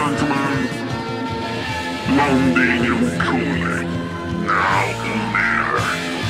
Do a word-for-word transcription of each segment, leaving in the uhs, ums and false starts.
gentlemen, Londinium Calling, now on air.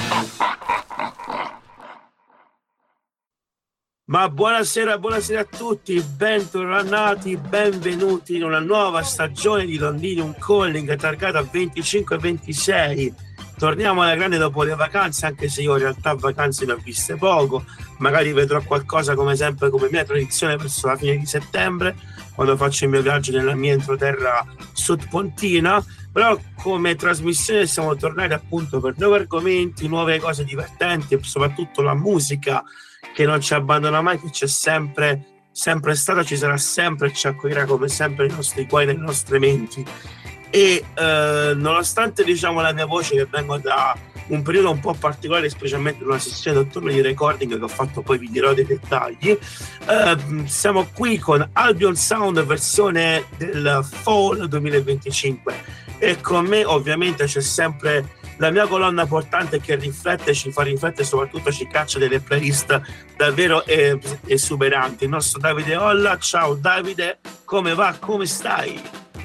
Ma buonasera, buonasera a tutti, bentornati, benvenuti in una nuova stagione di Londinium Calling targata venticinque ventisei. Torniamo alla grande dopo le vacanze, anche se io in realtà vacanze ne ho viste poco. Magari vedrò qualcosa come sempre, come mia tradizione, verso la fine di settembre, quando faccio il mio viaggio nella mia entroterra sudpontina. Però come trasmissione siamo tornati appunto per nuovi argomenti, nuove cose divertenti e soprattutto la musica che non ci abbandona mai, che c'è sempre, sempre stata, ci sarà sempre e ci accoglierà come sempre nei nostri cuori, nelle nostre menti. E eh, nonostante diciamo la mia voce che vengo da un periodo un po' particolare, specialmente in una sessione notturna di recording che ho fatto, poi vi dirò dei dettagli, eh, siamo qui con Albion Sound versione del Fall duemilaventicinque e con me ovviamente c'è sempre la mia colonna portante che riflette, ci fa riflettere, soprattutto ci caccia delle playlist davvero eh, esuberanti. Il nostro Davide Olla. Ciao Davide, come va? Come stai?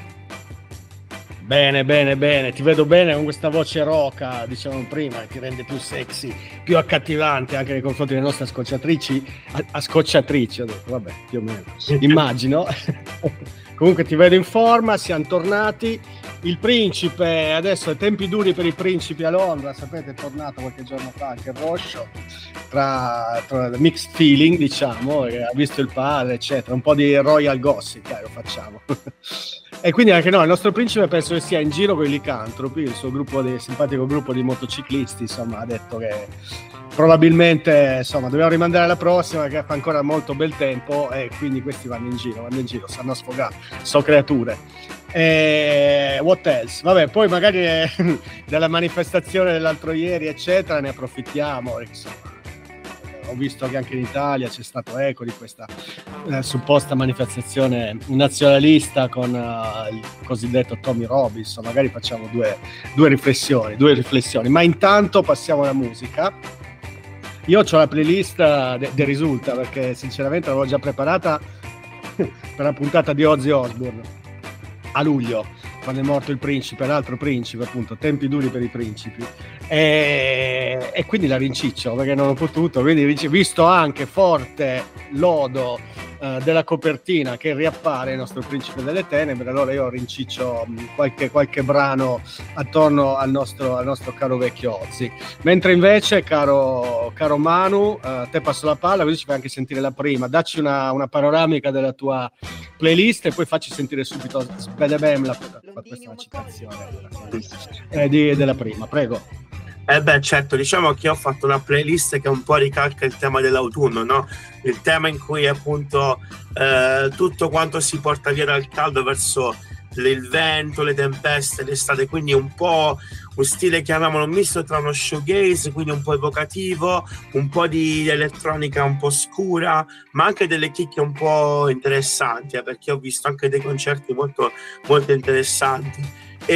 Bene, bene, bene, ti vedo bene con questa voce roca, dicevamo prima, che ti rende più sexy, più accattivante anche nei confronti delle nostre ascoltatrici, ascoltatrici, ho detto, vabbè, più o meno, immagino. Comunque ti vedo in forma, siamo tornati. Il principe, adesso è tempi duri per i principi a Londra, sapete, è tornato qualche giorno fa anche il Roscio, tra, tra mixed feeling, diciamo, ha visto il padre, eccetera, un po' di royal gossip, dai, lo facciamo. E quindi anche no, il nostro principe penso che sia in giro con i licantropi, il suo gruppo di, simpatico gruppo di motociclisti, insomma, ha detto che probabilmente, insomma, dobbiamo rimandare alla prossima, che fa ancora molto bel tempo, e quindi questi vanno in giro, vanno in giro, stanno a sfogare, so creature. E what else? Vabbè, poi magari eh, della manifestazione dell'altro ieri, eccetera, ne approfittiamo, insomma. Ho visto che anche in Italia c'è stato eco di questa eh, supposta manifestazione nazionalista con uh, il cosiddetto Tommy Robinson. Magari facciamo due, due riflessioni, due riflessioni. Ma intanto passiamo alla musica. Io ho la playlist de, de risulta, perché sinceramente l'avevo già preparata per la puntata di Ozzy Osbourne a luglio, quando è morto il principe, l'altro principe, appunto, tempi duri per i principi, e, e quindi la rinciccio perché non ho potuto, quindi visto anche forte lodo eh, della copertina che riappare il nostro principe delle tenebre, allora io rinciccio qualche, qualche brano attorno al nostro, al nostro caro vecchio Ozzy. Mentre invece, caro, caro Manu, eh, te passo la palla, così ci fai anche sentire la prima, dacci una, una panoramica della tua playlist e poi facci sentire subito Sbedebem, la, questa è una citazione eh, di, della prima, prego. Eh beh, certo, diciamo che ho fatto una playlist che un po' ricalca il tema dell'autunno, no? Il tema in cui appunto eh, tutto quanto si porta via dal caldo verso il vento, le tempeste, l'estate, quindi un po' un stile, chiamiamolo, misto tra uno shoegaze, quindi un po' evocativo, un po' di elettronica un po' scura, ma anche delle chicche un po' interessanti, eh, perché ho visto anche dei concerti molto, molto interessanti.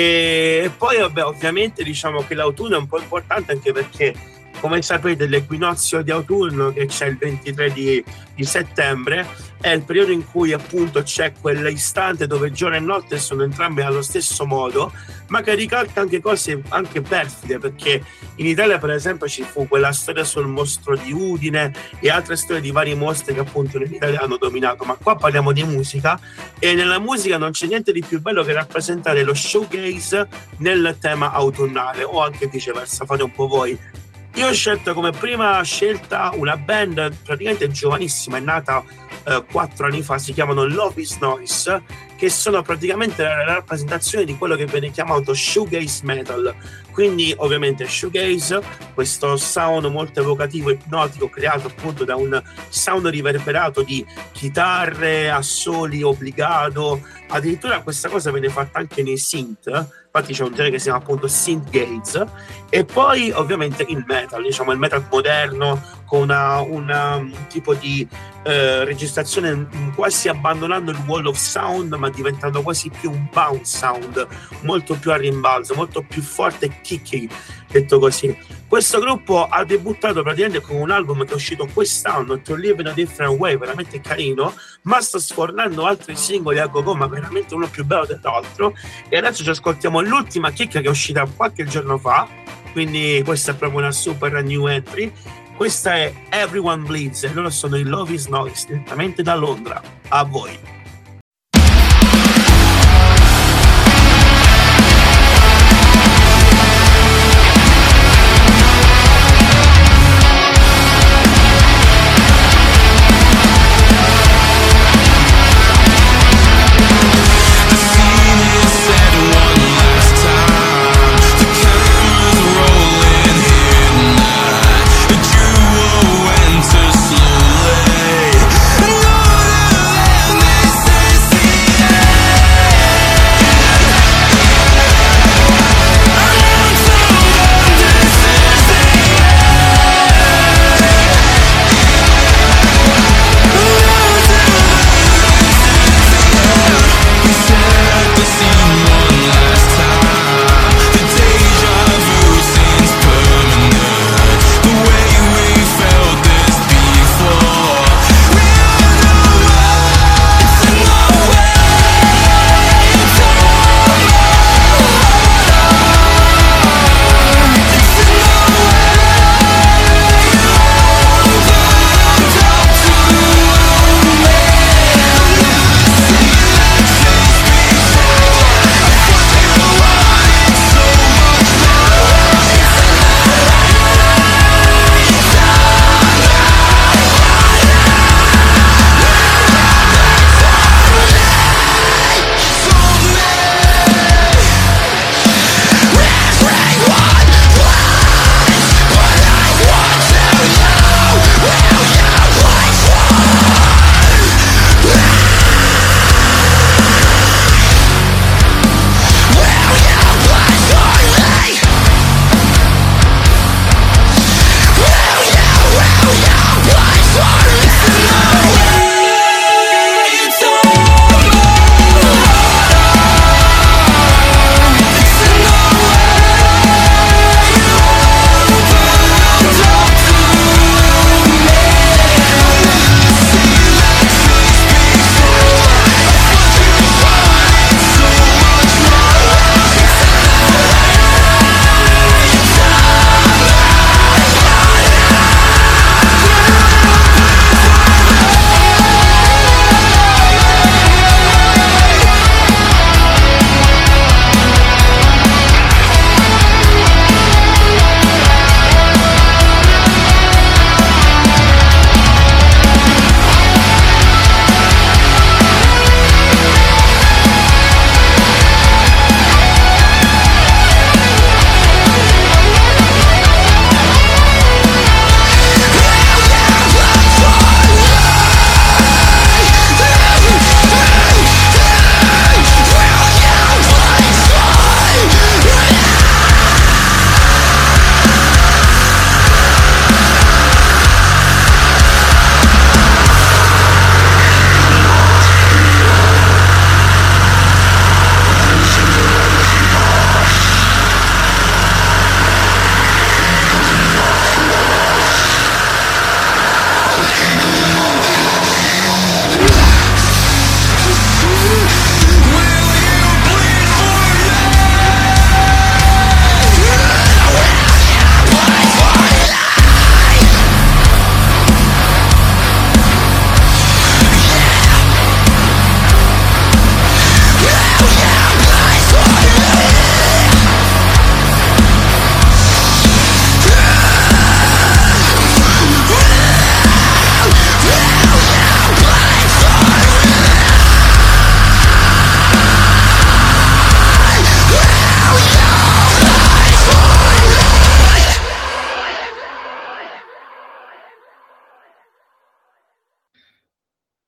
E poi vabbè, ovviamente diciamo che l'autunno è un po' importante anche perché, come sapete, l'equinozio di autunno che c'è il ventitré di, di settembre è il periodo in cui appunto c'è quell'istante dove giorno e notte sono entrambi allo stesso modo, ma che ricalca anche cose anche perfide, perché in Italia per esempio ci fu quella storia sul mostro di Udine e altre storie di vari mostri che appunto in Italia hanno dominato, ma qua parliamo di musica e nella musica non c'è niente di più bello che rappresentare lo showcase nel tema autunnale, o anche viceversa, fate un po' voi. Io ho scelto come prima scelta una band praticamente giovanissima, è nata eh, quattro anni fa, si chiamano Love is Noise, che sono praticamente la, la rappresentazione di quello che viene chiamato shoegaze metal. Quindi ovviamente shoegaze, questo sound molto evocativo, ipnotico, creato appunto da un sound riverberato di chitarre, assoli, obbligato, addirittura questa cosa viene fatta anche nei synth, infatti c'è un genere che si chiama appunto synth gaze, e poi ovviamente il metal, diciamo il metal moderno, con una, una, un tipo di eh, registrazione quasi abbandonando il wall of sound, ma diventando quasi più un bounce sound, molto più a rimbalzo, molto più forte e kicky, detto così. Questo gruppo ha debuttato praticamente con un album che è uscito quest'anno, To Live in a Different Way, veramente carino, ma sta sfornando altri singoli a go-go, ma veramente uno più bello dell'altro. E adesso ci ascoltiamo l'ultima chicca che è uscita qualche giorno fa, quindi questa è proprio una super new entry. Questa è Everyone Bleeds e loro sono i Love Is Noise, direttamente da Londra. A voi. Slowly, and all of them, they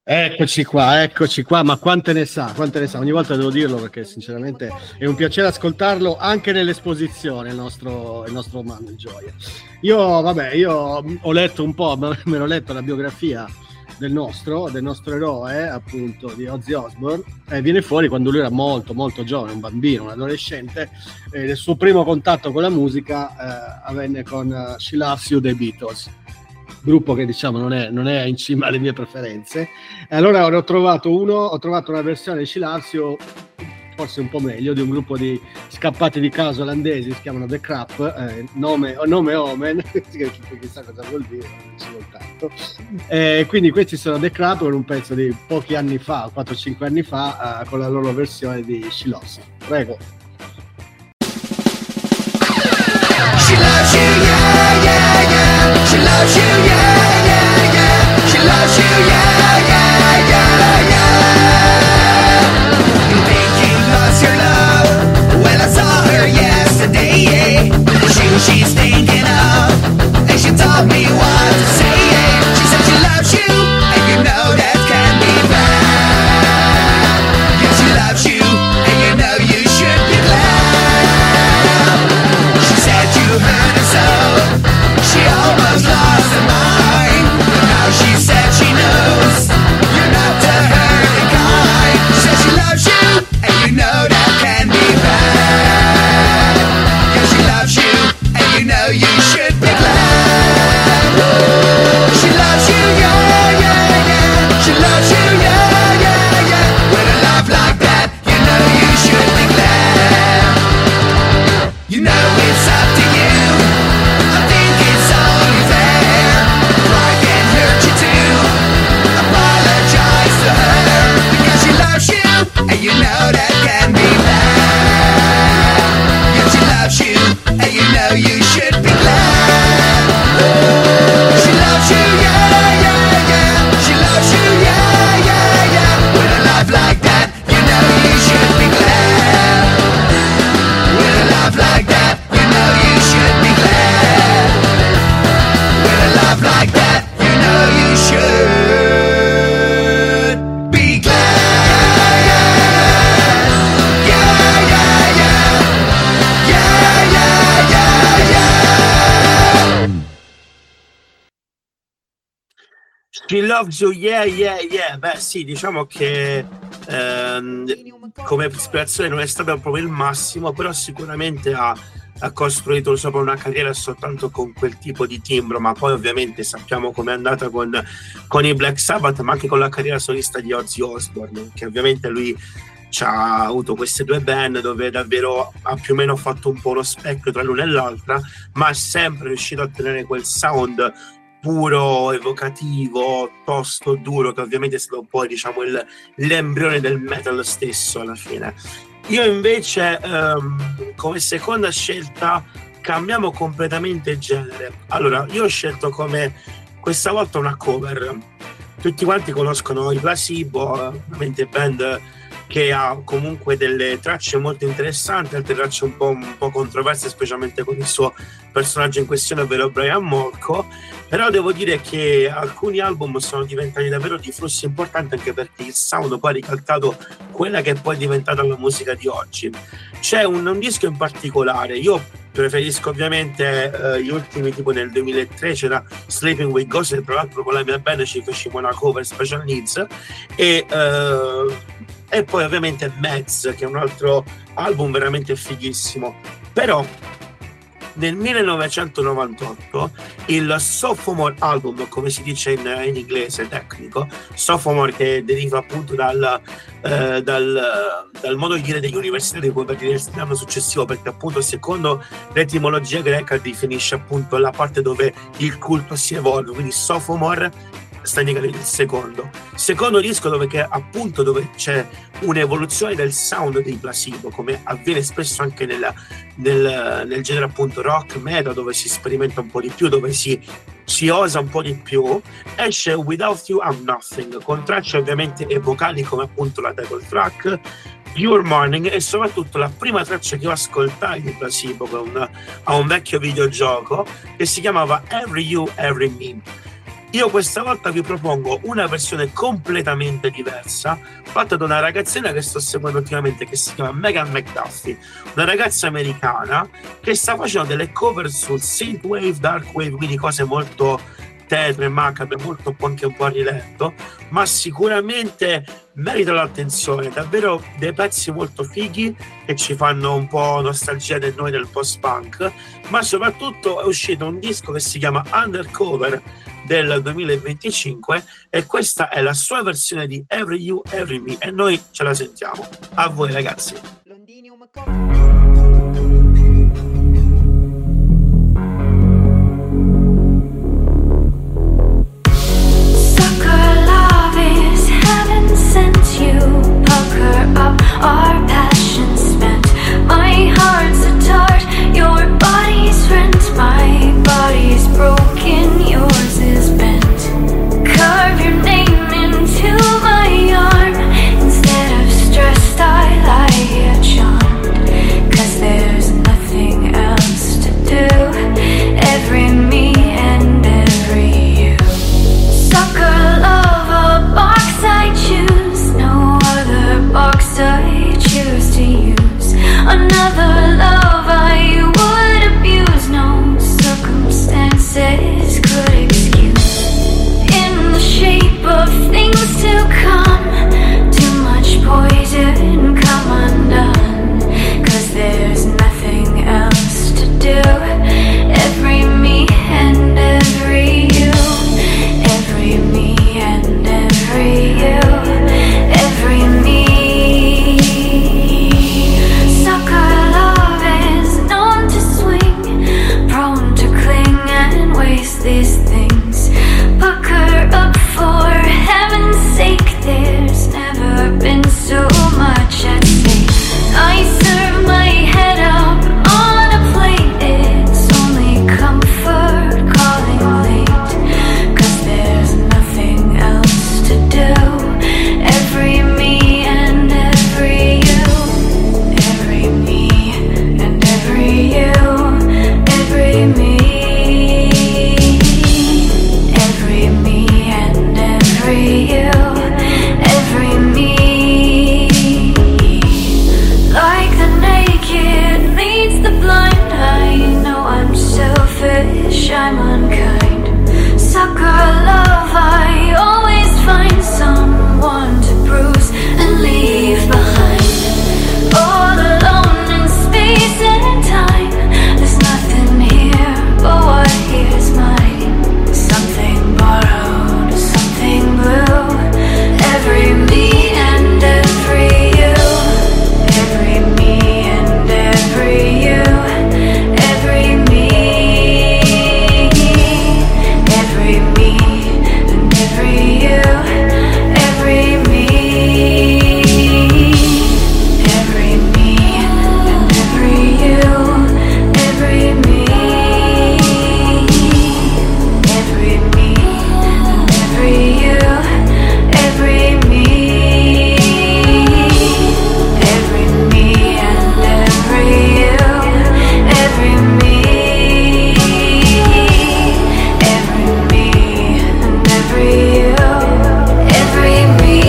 Eccoci qua, eccoci qua, ma quante ne sa, quante ne sa, ogni volta devo dirlo perché sinceramente è un piacere ascoltarlo anche nell'esposizione, il nostro, il nostro Manuel Gioia. Io, vabbè, io ho letto un po', me l'ho letto la biografia del nostro, del nostro eroe, appunto, di Ozzy Osbourne, e viene fuori quando lui era molto, molto giovane, un bambino, un adolescente, e il suo primo contatto con la musica eh, avvenne con uh, She Loves You dei Beatles, gruppo che diciamo non è, non è in cima alle mie preferenze. E allora ho trovato uno, ho trovato una versione di She Loves You forse un po' meglio, di un gruppo di scappati di casa olandesi, si chiamano The Crap, eh, nome, nome Omen, chissà cosa vuol dire, non ci vuol tanto. Eh, quindi questi sono The Crap con un pezzo di pochi anni fa, quattro cinque anni fa, eh, con la loro versione di She Loves You. Prego. She loves you, yeah, yeah, yeah. She loves you, yeah, yeah, yeah. She loves you, yeah, yeah, yeah, yeah. You think you lost your love? Well, I saw her yesterday, yeah. The shoe she's thinking of, and she told me what to say, yeah. She said she loves you, and you know that can be bad. Yeah, she loves you, and you know you should be glad. She said you hurt her so, she almost lost her mind. But now she said she knows you're not the hurting kind. She said she loves you, and you know that can be bad. Yeah, she loves you, and you know you should be glad. She loves you, yeah, yeah, yeah. She loves you, yeah, yeah, yeah. With a love like that, you know you should be glad. You know it's up to you. I think it's only fair. Pride can hurt you too. Apologize to her because she loves you, and you know that can be bad. Yeah, she loves you, and you know you should be glad. She loves you, yeah, yeah, yeah. She loves you, yeah, yeah, yeah. With a love like that, you know you should be glad. With a love like that, you know you should be glad. With a love like that, you know you should be glad. Yeah, yeah, yeah. Yeah, yeah, yeah, yeah. She Loves You, yeah, yeah, yeah. Beh sì, diciamo che ehm, come ispirazione non è stato proprio il massimo, però sicuramente ha, ha costruito sopra una carriera soltanto con quel tipo di timbro, ma poi ovviamente sappiamo com'è andata con, con i Black Sabbath, ma anche con la carriera solista di Ozzy Osbourne, che ovviamente lui ci ha avuto queste due band dove davvero ha più o meno fatto un po' lo specchio tra l'una e l'altra, ma è sempre riuscito a tenere quel sound puro, evocativo, tosto, duro, che ovviamente è stato poi diciamo il, l'embrione del metal stesso alla fine. Io invece ehm, come seconda scelta cambiamo completamente genere. Allora, io ho scelto come questa volta una cover. Tutti quanti conoscono i Placebo, ovviamente band che ha comunque delle tracce molto interessanti, altre tracce un po', un po' controverse, specialmente con il suo personaggio in questione, ovvero Brian Molko. Però devo dire che alcuni album sono diventati davvero di flusso importante, anche perché il sound poi ha ricalcato quella che è poi diventata la musica di oggi. C'è un, un disco in particolare, io preferisco ovviamente eh, gli ultimi, tipo nel duemilatré c'era Sleeping with Ghosts, e tra l'altro con la mia band ci facciamo una cover Special Needs, e eh, e poi ovviamente Meds, che è un altro album veramente fighissimo. Però nel millenovecentonovantotto il sophomore album, come si dice in, in inglese tecnico, sophomore, che deriva appunto dal, eh, dal, dal modo di dire degli universitari, poi per dire l'anno successivo, perché appunto secondo l'etimologia greca definisce appunto la parte dove il culto si evolve, quindi sophomore sta in il secondo secondo disco, dove che appunto dove c'è un'evoluzione del sound dei Placebo, come avviene spesso anche nella, nel, nel genere appunto rock metal, dove si sperimenta un po' di più, dove si, si osa un po' di più. Esce Without You I'm Nothing, con tracce ovviamente epocali come appunto la title track Pure Morning, e soprattutto la prima traccia che io ascoltai di Placebo con un, a un vecchio videogioco che si chiamava Every You Every Me. Io questa volta vi propongo una versione completamente diversa, fatta da una ragazzina che sto seguendo ultimamente, che si chiama Megan McDuffie, una ragazza americana che sta facendo delle cover sul synthwave, darkwave, quindi cose molto tetre, macabre, molto anche un po' a rilento, ma sicuramente merita l'attenzione, davvero dei pezzi molto fighi che ci fanno un po' nostalgia del noi del post-punk, ma soprattutto è uscito un disco che si chiama Undercover del duemilaventicinque e questa è la sua versione di Every You, Every Me e noi ce la sentiamo. A voi ragazzi. Our passion spent, my heart's a tart, your body's rent, my body's broken, yours is bent. Carve your name into my arm, instead of stressed I lie here charmed, 'cause there's nothing else to do, every me and every you. Sucker love, a box I choose, no other box I choose to use. Another love I would abuse, no circumstances could excuse. In the shape of things to come, too much poison come undone, 'cause there's nothing else to do, every me and every you, every me and every you, every me. Sucker love is known to swing, prone to cling and waste these things. Pucker up for heaven's sake, there's never been so much at stake. I serve my head up on a plate, it's only comfort calling late, 'cause there's nothing else to do, every me and every you, every me and every you, every me, every me and every you, every me. Like the naked leads the blind, I know I'm selfish, I'm unkind. Sucker love, I always find someone to bruise and leave behind. All alone in space and time, there's nothing here but what here's mine. Something borrowed, something blue, every me and every you, every me and every you, every me, every me and every you, every me, every me and every you, every me, every me and every you, every me, every me and every you, every me, every me and every you, every me.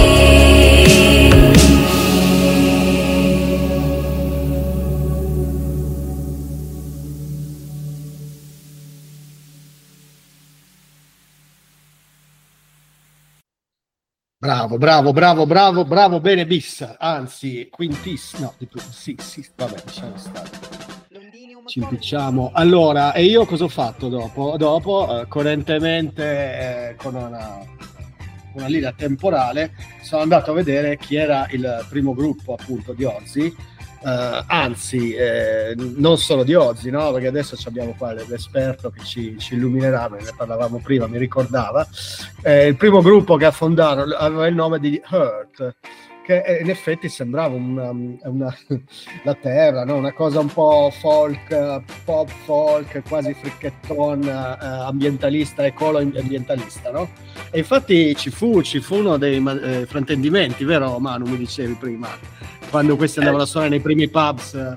Bravo, bravo, bravo, bravo, bravo, bene bis, anzi quintis, no, di più, sì, sì, vabbè, diciamo stare. Ci impicciamo. Allora, e io cosa ho fatto dopo? Dopo, eh, coerentemente eh, con una, una linea temporale, sono andato a vedere chi era il primo gruppo appunto di Ozzy, eh, anzi, eh, non solo di Ozzy, no? Perché adesso abbiamo qua l'esperto che ci, ci illuminerà, ne parlavamo prima, mi ricordava. Eh, il primo gruppo che affondarono aveva il nome di Hurt, che in effetti sembrava una, una, la terra, no? Una cosa un po' folk, pop folk, quasi fricchetton, eh, ambientalista, ecolo-ambientalista, no? E infatti ci fu, ci fu uno dei eh, fraintendimenti, vero Manu, mi dicevi prima, quando questi andavano eh. a suonare nei primi pubs.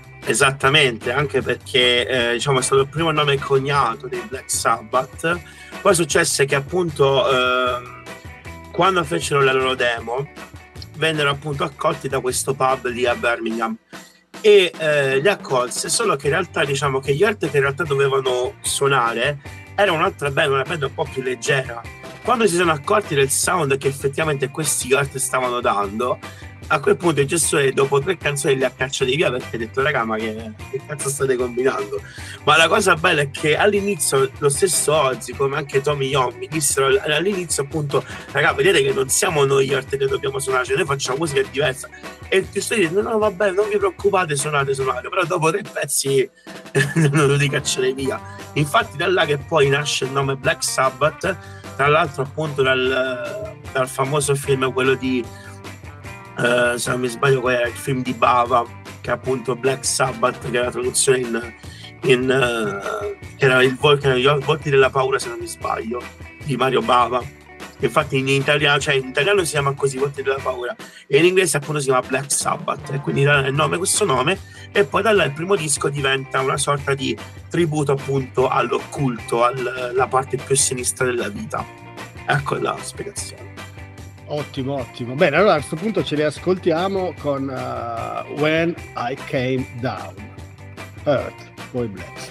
Esattamente, anche perché eh, diciamo è stato il primo nome cognato dei Black Sabbath, Poi successe che appunto eh, quando fecero la loro demo vennero appunto accolti da questo pub lì a Birmingham e eh, li accolse, solo che in realtà diciamo che gli altri che in realtà dovevano suonare era un'altra band, una band un po' più leggera. Quando si sono accorti del sound che effettivamente questi art stavano dando, a quel punto il gestore dopo tre canzoni li ha cacciati via perché ha detto raga ma che, che cazzo state combinando? Ma la cosa bella è che all'inizio lo stesso Ozzy come anche Tommy Young mi dissero all'inizio appunto raga vedete che non siamo noi gli art che dobbiamo suonare, cioè noi facciamo musica diversa, e il gestore dice no no vabbè non vi preoccupate, suonate suonate, però dopo tre pezzi non lo cacciare via. Infatti da là che poi nasce il nome Black Sabbath, tra l'altro appunto dal, dal famoso film quello di Uh, se non mi sbaglio qual era il film di Bava, che è appunto Black Sabbath, che era la traduzione in, in uh, che era il vol- che era i volti della paura se non mi sbaglio, di Mario Bava. Infatti in italiano, cioè in italiano si chiama così, volti della paura, e in inglese appunto si chiama Black Sabbath, e quindi dà il nome questo nome, e poi da là il primo disco diventa una sorta di tributo appunto all'occulto, alla parte più sinistra della vita. Ecco la spiegazione. Ottimo, ottimo. Bene, allora a questo punto ce li ascoltiamo con uh, When I Came Down, Earth, poi Black.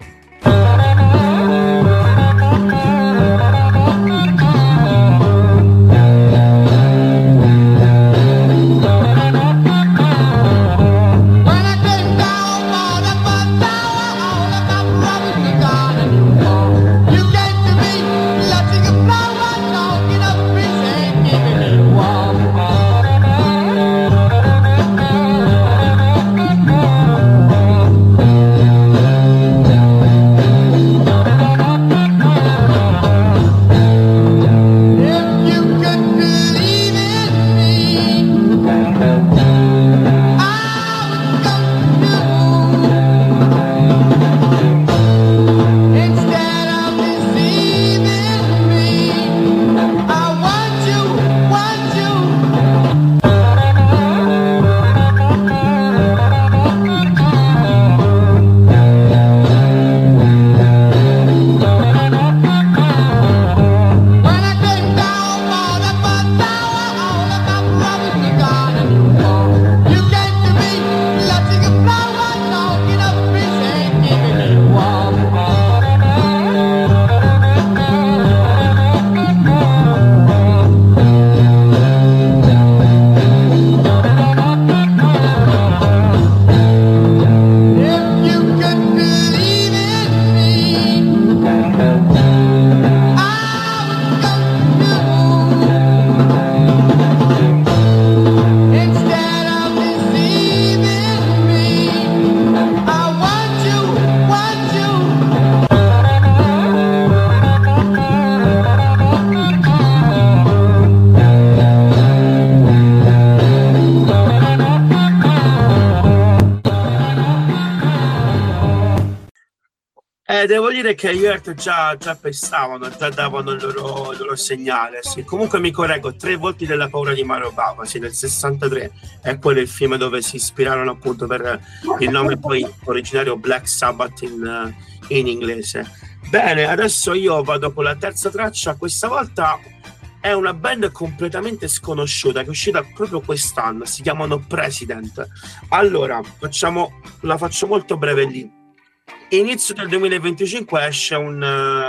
Eh, devo dire che gli Earth già, già penstavano, già davano il loro, il loro segnale. Sì. Comunque mi correggo, Tre volti della paura di Mario Bava, sì, nel sessantatré, è quello il film dove si ispirarono appunto per il nome poi originario Black Sabbath in, in inglese. Bene, adesso io vado con la terza traccia, questa volta è una band completamente sconosciuta che è uscita proprio quest'anno, si chiamano President. Allora, facciamo, la faccio molto breve lì. Inizio del duemilaventicinque esce un,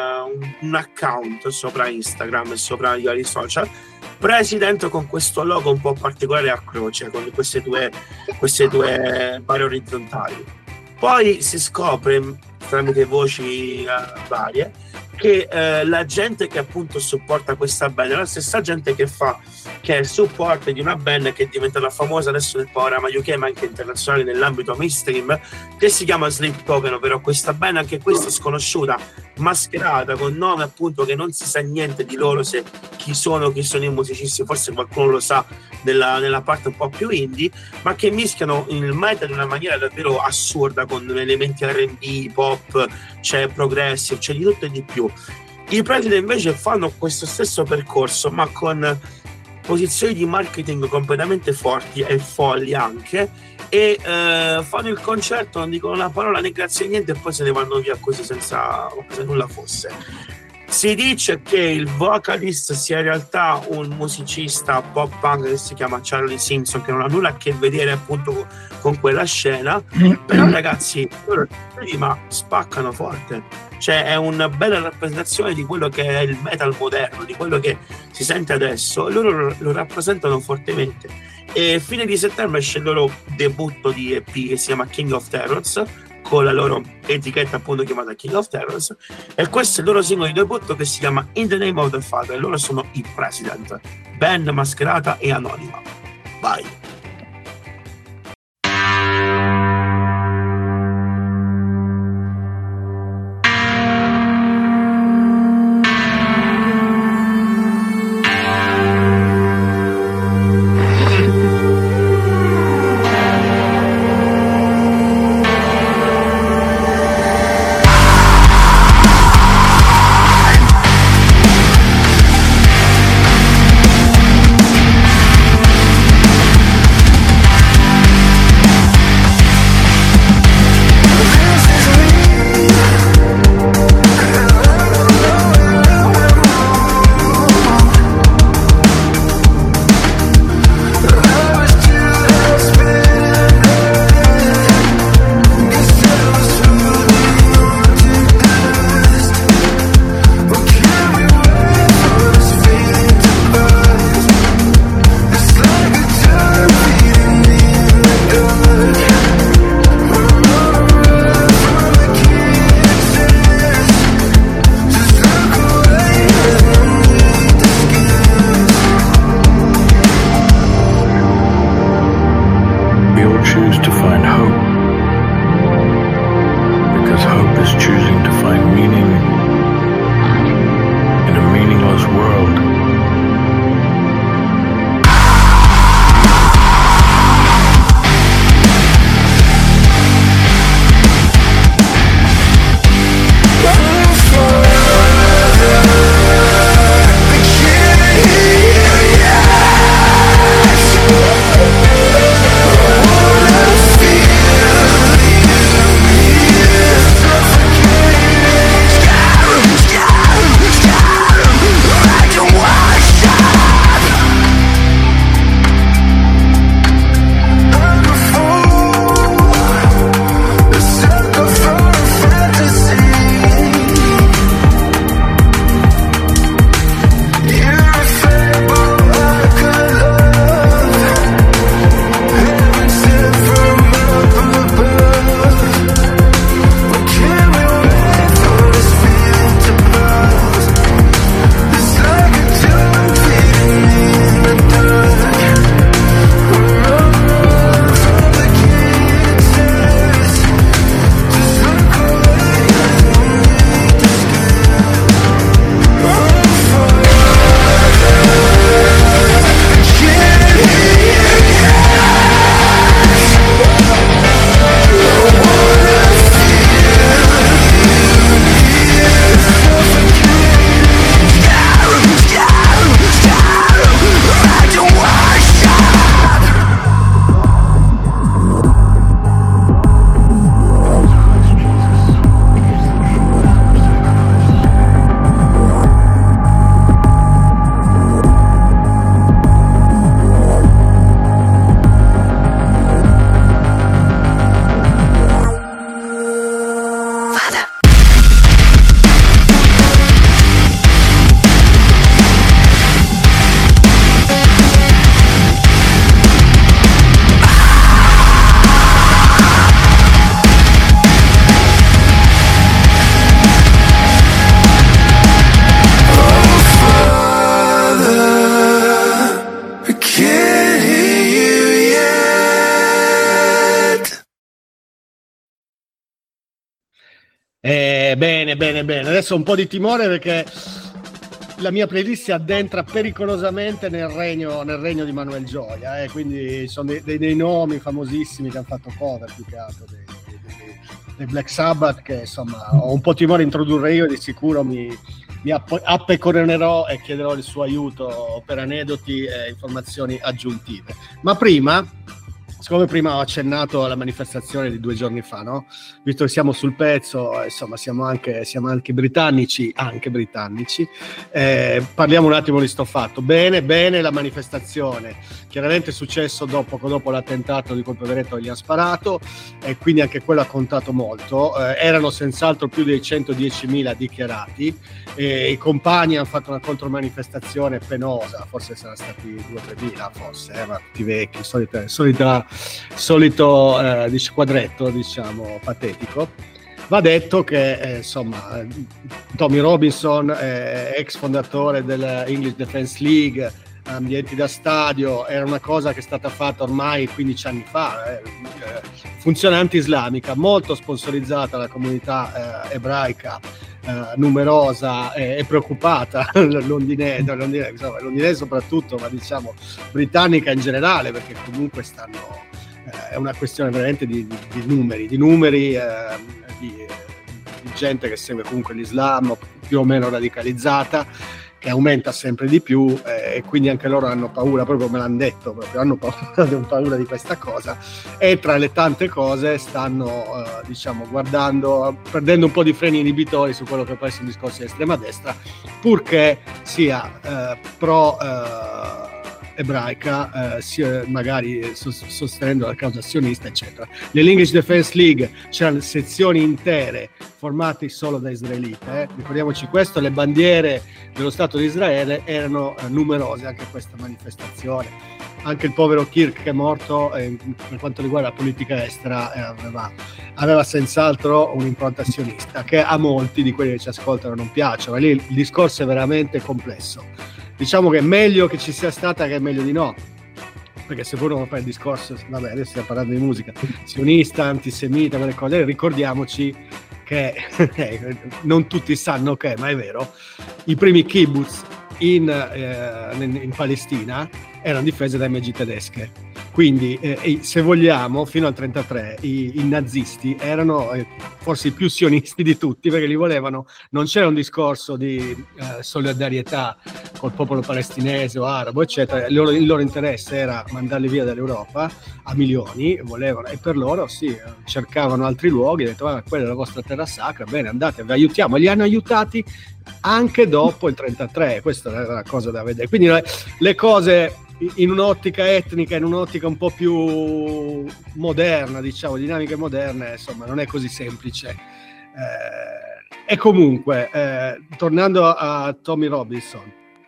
uh, un account sopra Instagram e sopra gli vari social, President, con questo logo un po' particolare a croce, con queste due, queste due barre orizzontali. Poi si scopre tramite voci uh, varie che uh, la gente che appunto supporta questa band è la stessa gente che fa che è il supporto di una band che è diventata famosa adesso nel panorama U K ma anche internazionale nell'ambito mainstream, che si chiama Sleep Token, ovvero questa band anche questa sconosciuta, mascherata con nome appunto che non si sa niente di loro, se chi sono, chi sono i musicisti, forse qualcuno lo sa nella, nella parte un po' più indie, ma che mischiano il metal in una maniera davvero assurda con elementi R and B, pop, c'è progressive, c'è di tutto e di più. I President invece fanno questo stesso percorso ma con posizioni di marketing completamente forti e folli anche, e eh, fanno il concerto, non dicono una parola né grazie a niente e poi se ne vanno via così senza come se nulla fosse. Si dice che il vocalist sia in realtà un musicista pop punk che si chiama Charlie Simpson, che non ha nulla a che vedere appunto con quella scena, però ragazzi loro prima spaccano forte, cioè è una bella rappresentazione di quello che è il metal moderno, di quello che si sente adesso, loro lo, lo rappresentano fortemente. E fine di settembre esce il loro debutto di E P che si chiama King of Terrors, con la loro etichetta appunto chiamata King of Terrors, e questo è il loro singolo di debutto che si chiama In the Name of the Father, e loro sono i President, band mascherata e anonima. Vai. Eh, bene, bene, bene. Adesso un po' di timore perché la mia playlist si addentra pericolosamente nel regno, nel regno di Manuel Gioia, eh, quindi sono dei, dei, dei nomi famosissimi che hanno fatto cover più che altro dei, dei, dei, dei Black Sabbath, che insomma ho un po' timore di introdurre io, di sicuro mi, mi app- appeconerò e chiederò il suo aiuto per aneddoti e informazioni aggiuntive. Ma prima siccome prima ho accennato alla manifestazione di due giorni fa, no? Visto che siamo sul pezzo, insomma, siamo anche, siamo anche britannici, anche britannici, eh, parliamo un attimo di sto fatto. Bene, bene la manifestazione, chiaramente è successo dopo, poco dopo l'attentato di quel poveretto che gli ha sparato, e quindi anche quello ha contato molto. Eh, erano senz'altro più di centodiecimila dichiarati, e i compagni hanno fatto una contromanifestazione penosa, forse saranno stati due o tremila, forse, eh, ma tutti vecchi, solita, solita, solito eh, dice, quadretto, diciamo, patetico. Va detto che eh, insomma Tommy Robinson, eh, ex fondatore dell'English Defence League, ambienti da stadio, era una cosa che è stata fatta ormai quindici anni fa, eh, funzionante islamica, molto sponsorizzata dalla comunità eh, ebraica, eh, numerosa e, e preoccupata, londinese, londinese, insomma, londinese soprattutto, ma diciamo britannica in generale, perché comunque stanno, eh, è una questione veramente di, di, di numeri, di numeri, eh, di, di gente che segue comunque l'Islam più o meno radicalizzata, che aumenta sempre di più, eh, e quindi anche loro hanno paura, proprio me l'hanno detto, proprio hanno paura, hanno paura di questa cosa, e tra le tante cose stanno eh, diciamo guardando, perdendo un po' di freni inibitori su quello che può essere un discorso di estrema destra, purché sia eh, pro eh, ebraica, eh, sia magari sostenendo la causa sionista, eccetera. Nell'English Defence League c'erano sezioni intere formate solo da israeliti, eh. Ricordiamoci questo, le bandiere dello Stato di Israele erano eh, numerose anche a questa manifestazione. Anche il povero Kirk, che è morto, eh, per quanto riguarda la politica estera, eh, aveva, aveva senz'altro un'impronta sionista, che a molti di quelli che ci ascoltano non piace, ma lì il discorso è veramente complesso. Diciamo che è meglio che ci sia stata che è meglio di no, perché se uno fa il discorso, vabbè, adesso stiamo parlando di musica, sionista, antisemita, quelle cose, ricordiamoci che eh, non tutti sanno che, ma è vero, i primi kibbutz in, eh, in, in Palestina erano difesi dai megi tedesche. Quindi, eh, se vogliamo, fino al trentatré i, i nazisti erano eh, forse i più sionisti di tutti, perché li volevano. Non c'era un discorso di eh, solidarietà col popolo palestinese o arabo, eccetera. Il loro, il loro interesse era mandarli via dall'Europa a milioni, volevano, e per loro sì, cercavano altri luoghi, hanno detto: ah, quella è la vostra terra sacra, bene, andate, vi aiutiamo. E li hanno aiutati anche dopo il trentatré, questa è la cosa da vedere. Quindi le, le cose in un'ottica etnica, in un'ottica un po' più moderna, diciamo, dinamiche moderne, insomma, non è così semplice. Eh, e comunque, eh, tornando a Tommy Robinson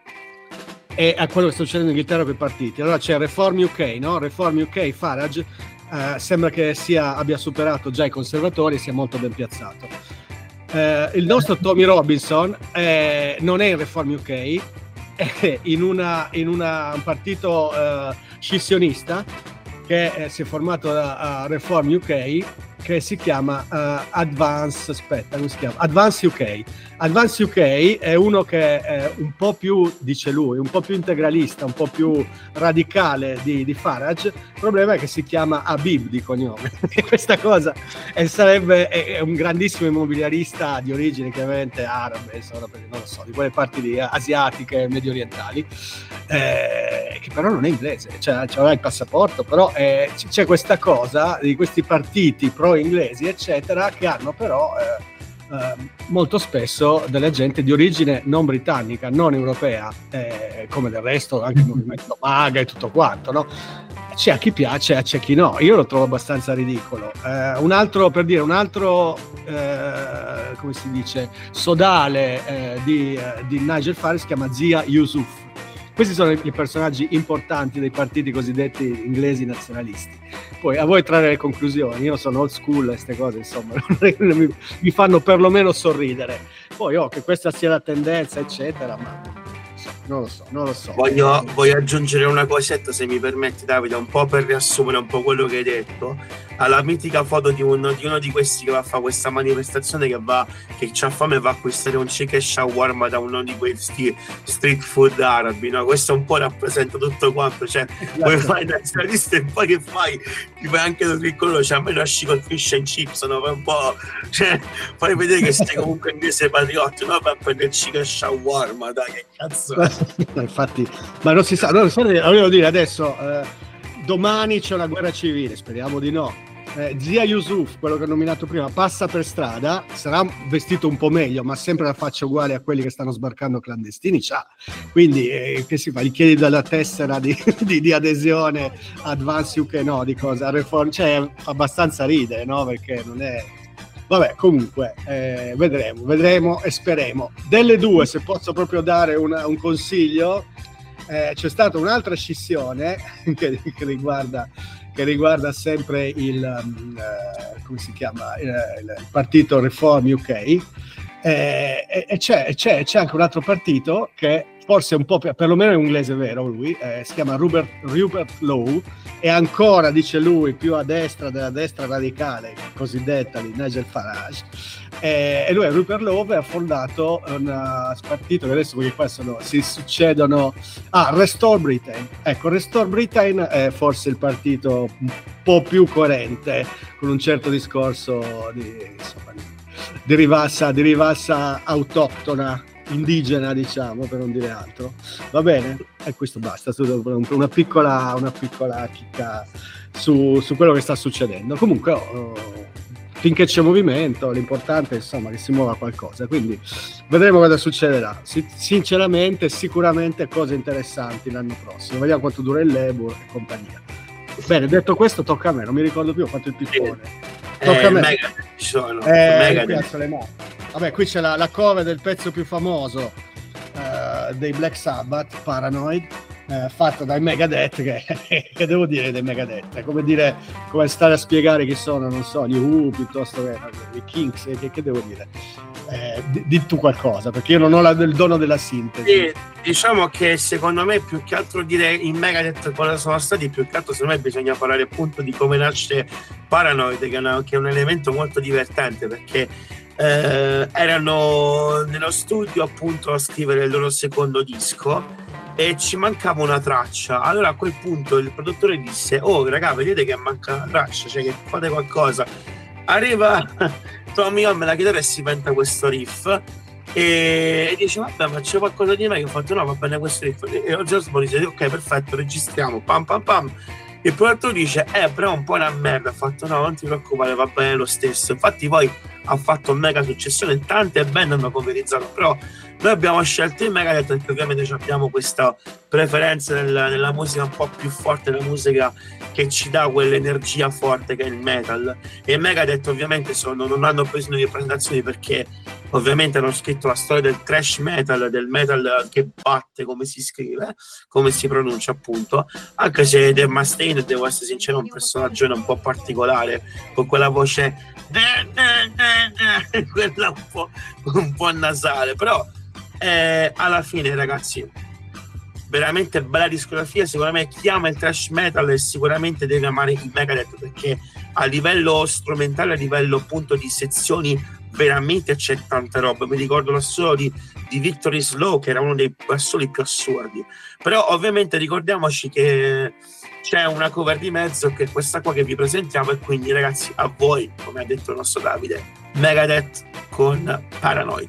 e a quello che sta succedendo in Inghilterra con i partiti, allora c'è Reform U K, no? Reform U K, Farage, eh, sembra che sia, abbia superato già i conservatori e sia molto ben piazzato. Eh, il nostro Tommy Robinson eh, non è in Reform U K, in, una, in una, un partito uh, scissionista che eh, si è formato a, a Reform U K, che si chiama uh, Advance, aspetta, come si chiama? Advance U K. Advance U K è uno che è un po' più, dice lui, un po' più integralista, un po' più radicale di, di Farage. Il problema è che si chiama Habib di cognome. Questa cosa e sarebbe è, è un grandissimo immobiliarista di origine chiaramente arabe, insomma, non lo so, di quelle parti di, asiatiche, medio orientali, eh, che però non è inglese, cioè c'ha il passaporto, però eh, c'è questa cosa di questi partiti pro-inglesi, eccetera, che hanno però eh, Uh, molto spesso della gente di origine non britannica, non europea, eh, come del resto anche il movimento MAGA e tutto quanto, no? C'è a chi piace e c'è a chi no. Io lo trovo abbastanza ridicolo. Uh, un altro, per dire, un altro uh, come si dice, sodale uh, di, uh, di Nigel Farage si chiama Zia Yusuf. Questi sono i personaggi importanti dei partiti cosiddetti inglesi nazionalisti. Poi a voi trarre le conclusioni. Io sono old school, queste cose insomma mi, mi fanno perlomeno sorridere. Poi oh, che questa sia la tendenza, eccetera, ma non lo so, non lo so. Voglio, voglio aggiungere una cosetta, se mi permetti, Davide, un po' per riassumere un po' quello che hai detto. Alla mitica foto di uno di, uno di questi che va a fare questa manifestazione, che va che c'ha fame e va a acquistare un chicken shawarma da uno di questi street food arabi, no? Questo un po' rappresenta tutto quanto, cioè vuoi fare nazionalista e poi che fai? Ti fai anche lo piccolo, cioè a me lasci col fish and chips, no? Fai un po', cioè fai vedere che sei comunque inglese patriotto, no? Per prendere il chicken shawarma, dai, che cazzo è? Infatti, ma non si sa, non si sa, volevo dire adesso, eh, domani c'è una guerra civile, speriamo di no. Eh, Zia Yusuf, quello che ho nominato prima, passa per strada, sarà vestito un po' meglio, ma sempre la faccia uguale a quelli che stanno sbarcando clandestini, c'ha. Quindi eh, che si fa? Gli chiedi dalla tessera di, di, di adesione Advance U K, no, di cosa? Reform, cioè abbastanza ridere, no? Perché non è... Vabbè, comunque, eh, vedremo, vedremo e speriamo. Delle due, se posso proprio dare una, un consiglio, eh, c'è stata un'altra scissione che, che riguarda... che riguarda sempre il, um, uh, come si chiama, il, il partito Reform U K, eh, e, e c'è, c'è, c'è anche un altro partito che forse è un po' più, perlomeno è inglese vero lui, eh, si chiama Rupert, Rupert Lowe, e ancora, dice lui, più a destra della destra radicale, cosiddetta di Nigel Farage, eh, e lui è Rupert Lowe, ha fondato un uh, partito che adesso quelli qua sono, si succedono, ah, Restore Britain, ecco, Restore Britain è forse il partito un po' più coerente, con un certo discorso di, insomma, di rivassa, di rivassa autoctona, indigena, diciamo, per non dire altro. Va bene? E questo basta, una piccola, una piccola chicca su, su quello che sta succedendo. Comunque oh, finché c'è movimento, l'importante è insomma che si muova qualcosa, quindi vedremo cosa succederà. Si, sinceramente, sicuramente cose interessanti l'anno prossimo, vediamo quanto dura il Labour e compagnia. Bene, detto questo tocca a me, non mi ricordo più, ho fatto il pippone. Tocca eh, a me. Mega, sono, eh, Mega le mani. Vabbè, qui c'è la, la cover del pezzo più famoso uh, dei Black Sabbath, Paranoid, uh, fatta dai Megadeth, che, che devo dire dei Megadeth, è come dire, come stare a spiegare chi sono, non so, gli Who, piuttosto che i Kinks, che, che devo dire? Eh, di, di tu qualcosa, perché io non ho la, il dono della sintesi. Sì, diciamo che secondo me più che altro dire in Megadeth cosa sono stati, più che altro secondo me bisogna parlare appunto di come nasce Paranoid, che è, una, che è un elemento molto divertente, perché eh, erano nello studio appunto a scrivere il loro secondo disco e ci mancava una traccia. Allora a quel punto il produttore disse: oh raga, vedete che manca una traccia, cioè che fate qualcosa. Arriva Tommy Young la chitarra e si inventa questo riff e, e dice vabbè, ma c'è qualcosa di me, che ho fatto no, va bene questo riff, e Ozzy Osbourne dice ok perfetto, registriamo, pam pam pam. Il produttore dice eh però è un po' una merda, ha fatto no, non ti preoccupare, va bene lo stesso. Infatti poi ha fatto un mega successione, tante band hanno coverizzato, però noi abbiamo scelto il Megadeth perché ovviamente abbiamo questa preferenza nella, nella musica un po' più forte, la musica che ci dà quell'energia forte che è il metal. E i Megadeth ovviamente sono, non hanno bisogno di presentazioni, perché ovviamente hanno scritto la storia del thrash metal, del metal che batte, come si scrive, come si pronuncia appunto, anche se Dave Mustaine, devo essere sincero, è un personaggio un po' particolare, con quella voce quella un po', un po' nasale, però eh, alla fine ragazzi veramente bella discografia. Secondo me chi ama il thrash metal e sicuramente deve amare i Megadeth, perché a livello strumentale, a livello appunto di sezioni, veramente c'è tanta roba. Mi ricordo l'assolo di, di Victory Slow, che era uno dei assoli più assurdi, però ovviamente ricordiamoci che c'è una cover di mezzo, che è questa qua che vi presentiamo, e quindi ragazzi a voi, come ha detto il nostro Davide, Megadeth con Paranoid.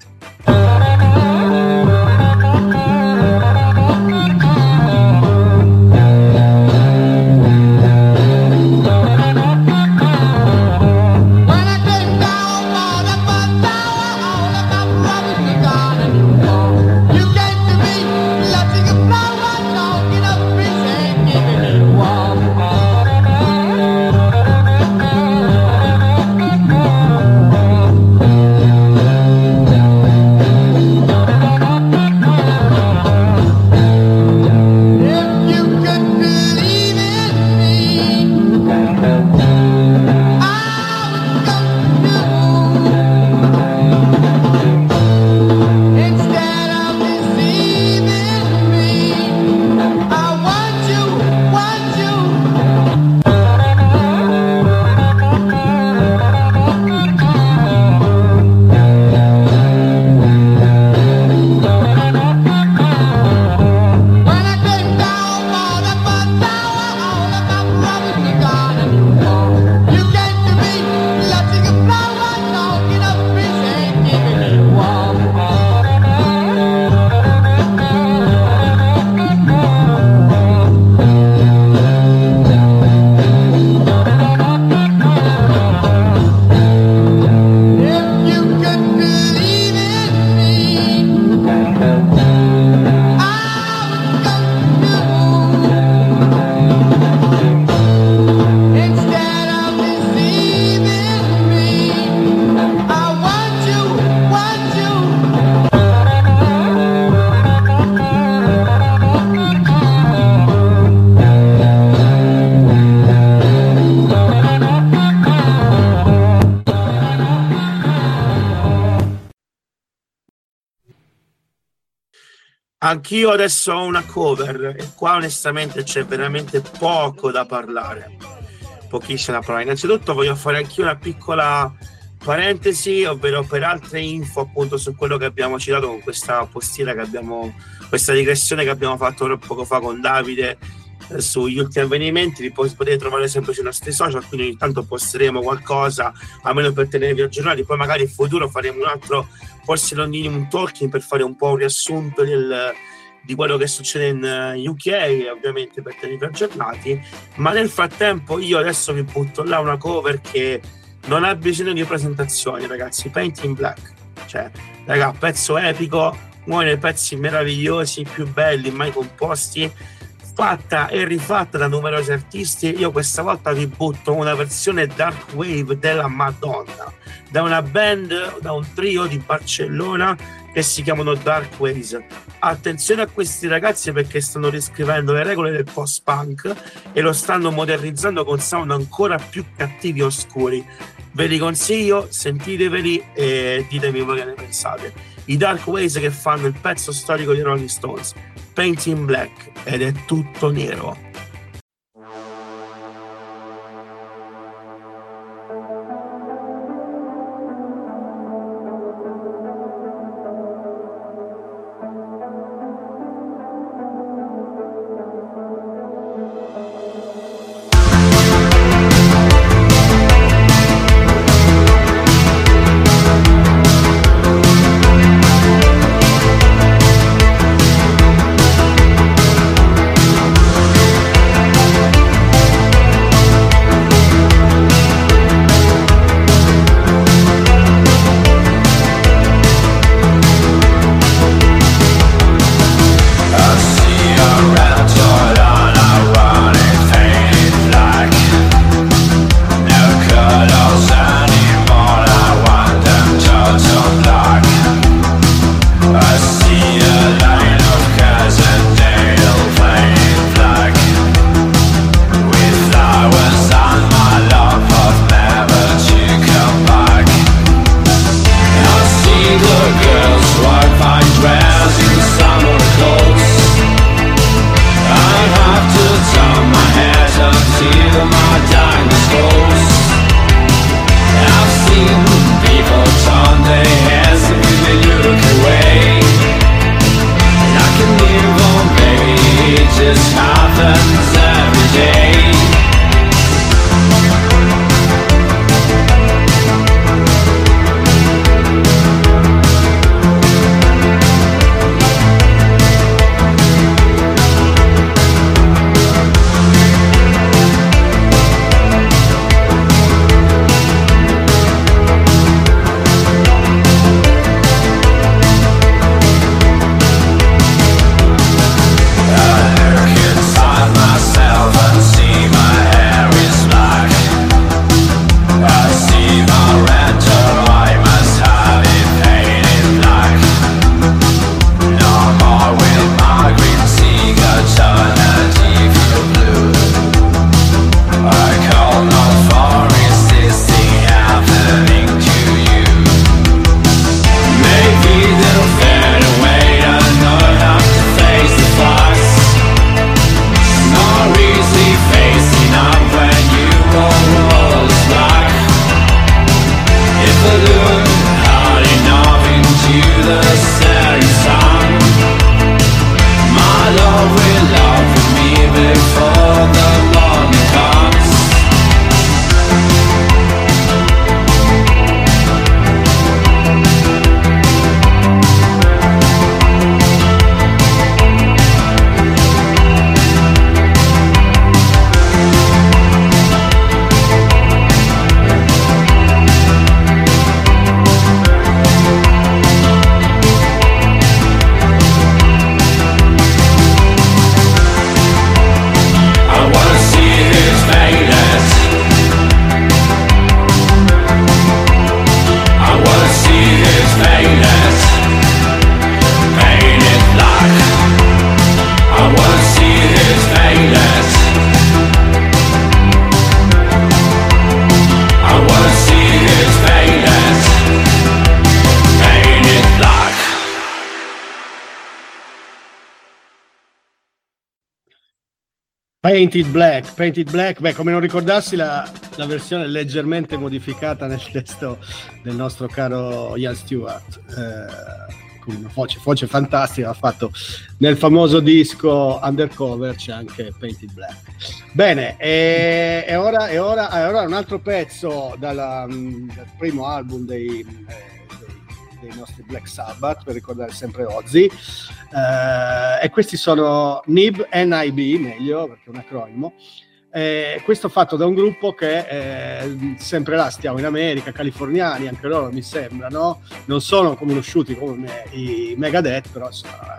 Thank you. Anch'io adesso ho una cover e qua onestamente c'è veramente poco da parlare, pochissimo da parlare. Innanzitutto voglio fare anch'io una piccola parentesi, ovvero per altre info appunto su quello che abbiamo citato con questa postilla che abbiamo, questa digressione che abbiamo fatto poco fa con Davide eh, sugli ultimi avvenimenti, li potete trovare sempre sui nostri social, quindi ogni tanto posteremo qualcosa almeno per tenervi aggiornati. Poi magari in futuro faremo un altro, forse Londinium Talking, per fare un po' un riassunto del, di quello che succede in U K, ovviamente per tenervi aggiornati. Ma nel frattempo io adesso vi butto là una cover che non ha bisogno di presentazioni, ragazzi. Paint in Black, cioè, raga, pezzo epico, uno dei pezzi meravigliosi, più belli mai composti, fatta e rifatta da numerosi artisti. Io questa volta vi butto una versione dark wave della Madonna, da una band, da un trio di Barcellona che si chiamano Dark Ways. Attenzione a questi ragazzi perché stanno riscrivendo le regole del post-punk e lo stanno modernizzando con sound ancora più cattivi e oscuri. Ve li consiglio, sentiteveli e ditemi voi che ne pensate. I Dark Ways che fanno il pezzo storico di Rolling Stones, Paint in Black, ed è tutto nero. Thank Painted Black, Painted Black, beh, come non ricordassi la, la versione leggermente modificata nel testo del nostro caro Ian Stewart, eh, con una voce, voce fantastica, ha fatto nel famoso disco Undercover, c'è anche Painted Black. Bene, e, e, ora, e, ora, e ora un altro pezzo dalla, dal primo album dei, dei, dei nostri Black Sabbath, per ricordare sempre Ozzy. Uh, e questi sono N I B, N I B meglio perché è un acronimo, eh, questo fatto da un gruppo che eh, sempre là stiamo in America, californiani anche loro mi sembra, no? Non sono conosciuti come i Megadeth, però insomma,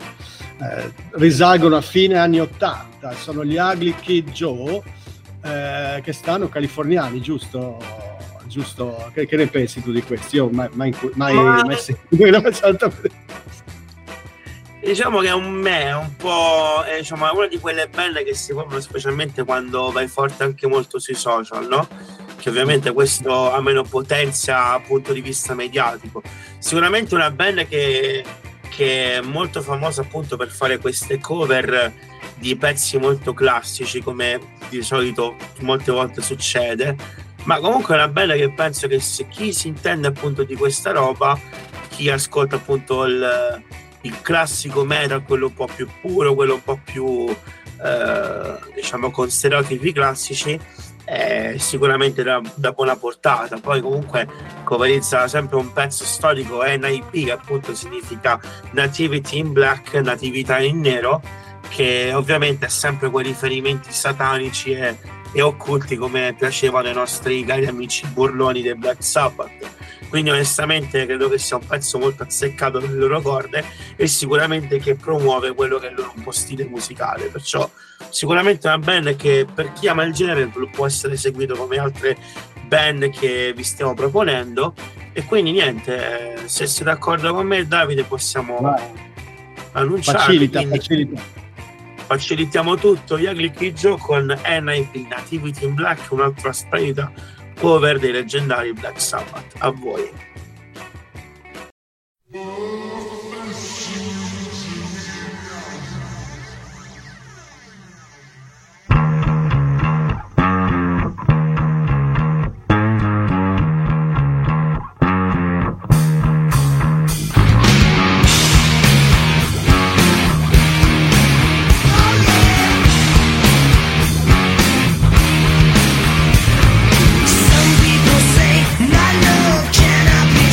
eh, risalgono a fine anni ottanta, sono gli Ugly Kid Joe, eh, che stanno californiani, giusto? Giusto? Che, che ne pensi tu di questi? Io mai, mai, mai, mai, mai sentito. Diciamo che è un me, è un po', è, diciamo, è una di quelle band che si formano specialmente quando vai forte anche molto sui social, no? Che ovviamente questo ha meno potenza dal punto di vista mediatico. Sicuramente una band che, che è molto famosa appunto per fare queste cover di pezzi molto classici, come di solito molte volte succede, ma comunque è una band che penso che se chi si intende appunto di questa roba, chi ascolta appunto il il classico metal, quello un po' più puro, quello un po' più eh, diciamo con stereotipi classici, è sicuramente da, da buona portata. Poi comunque coverizza sempre un pezzo storico, N I B, che appunto significa Nativity in Black, natività in nero, che ovviamente ha sempre quei riferimenti satanici e, e occulti come piacevano ai nostri cari amici burloni del Black Sabbath. Quindi onestamente credo che sia un pezzo molto azzeccato nelle loro corde e sicuramente che promuove quello che è il loro un po' stile musicale, perciò sicuramente una band che per chi ama il genere può essere seguito come altre band che vi stiamo proponendo. E quindi niente, se sei d'accordo con me Davide possiamo Vai. annunciare, facilita, facilita. facilitiamo tutto. Gli Ugly Kid Joe con N I B, Nativity in Black, un'altra splendida cover dei leggendari Black Sabbath. A voi. Some people say my love cannot be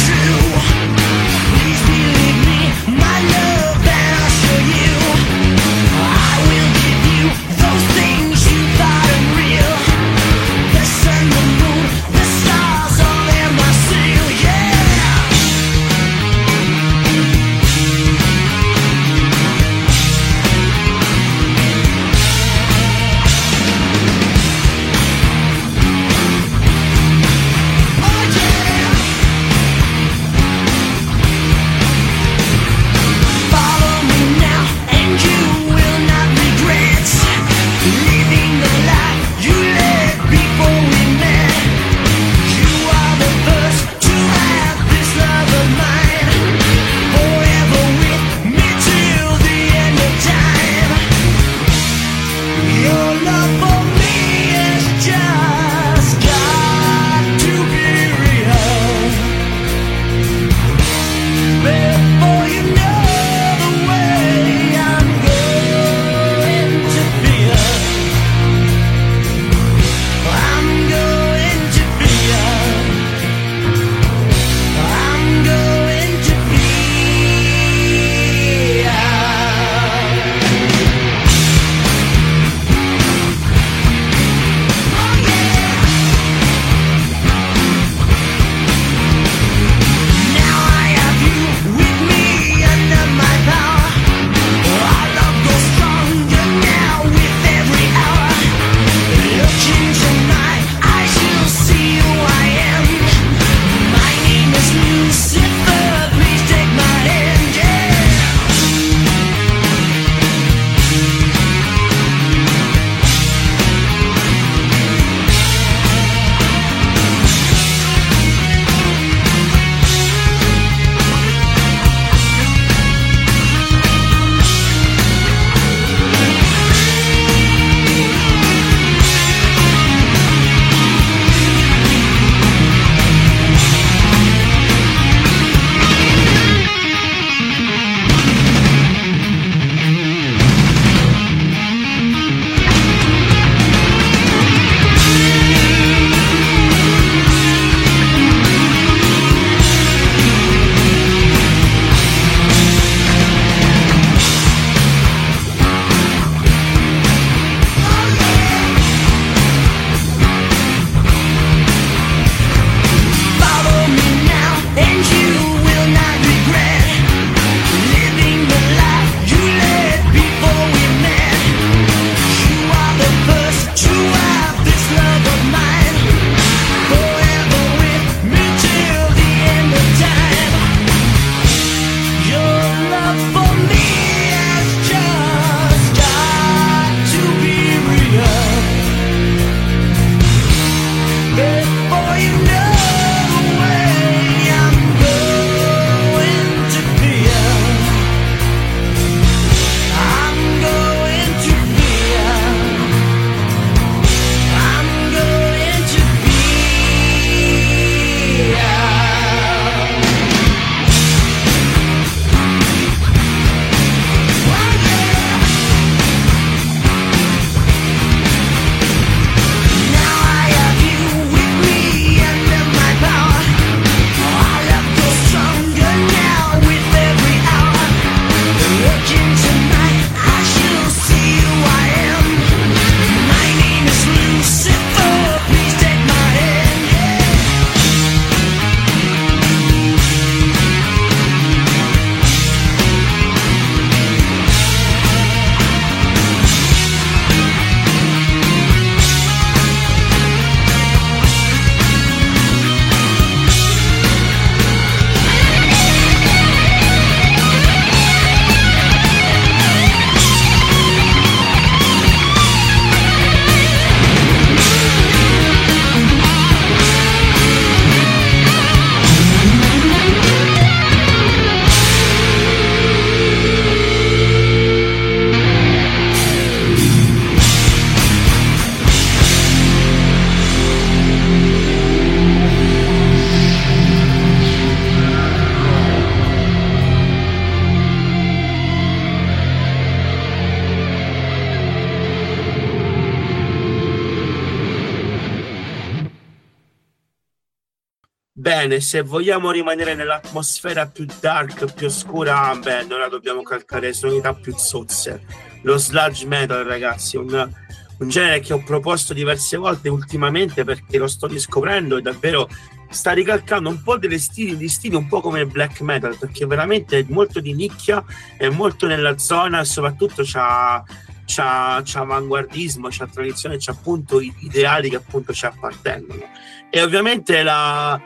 Bene, se vogliamo rimanere nell'atmosfera più dark, più oscura, beh, allora dobbiamo calcare sonorità più zozze. Lo sludge metal, ragazzi, un, un genere che ho proposto diverse volte ultimamente perché lo sto riscoprendo e davvero sta ricalcando un po' delle stili, di stili un po' come il black metal, perché veramente è molto di nicchia, è molto nella zona e soprattutto c'ha, c'ha, c'ha avanguardismo, c'ha tradizione, c'ha appunto ideali che appunto ci appartengono. E ovviamente la...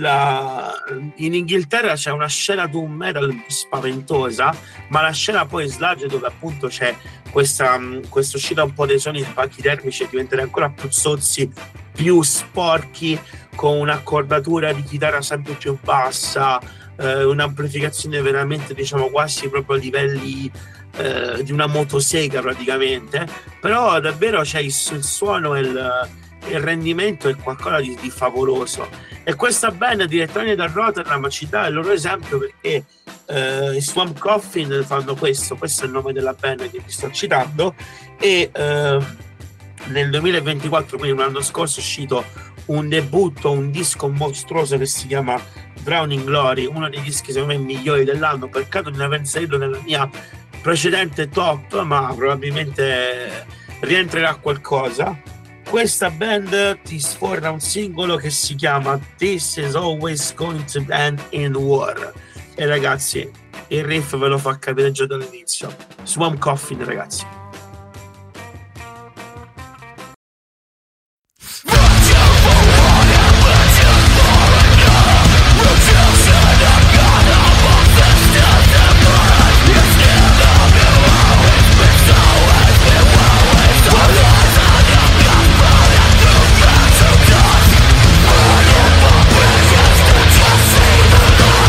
La, in Inghilterra c'è una scena doom metal spaventosa, ma la scena poi sludge dove appunto c'è questa, questa uscita un po' dei suoni pachidermici e diventare ancora più zozzi, più sporchi, con un'accordatura di chitarra sempre più bassa, eh, un'amplificazione veramente diciamo quasi proprio a livelli eh, di una motosega praticamente, però davvero c'è il, il suono e il, il rendimento è qualcosa di, di favoloso. E questa band direttamente da Rotterdam ci dà il loro esempio perché eh, i Swamp Coffin fanno questo, questo è il nome della band che vi sto citando, e eh, nel duemilaventiquattro, quindi l'anno scorso, è uscito un debutto, un disco mostruoso che si chiama Drowning Glory, uno dei dischi secondo me migliori dell'anno. Peccato di non aver inserito nella mia precedente top, ma probabilmente rientrerà qualcosa. Questa band ti sforna un singolo che si chiama This is Always Going to End in War, e ragazzi il riff ve lo fa capire già dall'inizio. Swamp Coffin, ragazzi.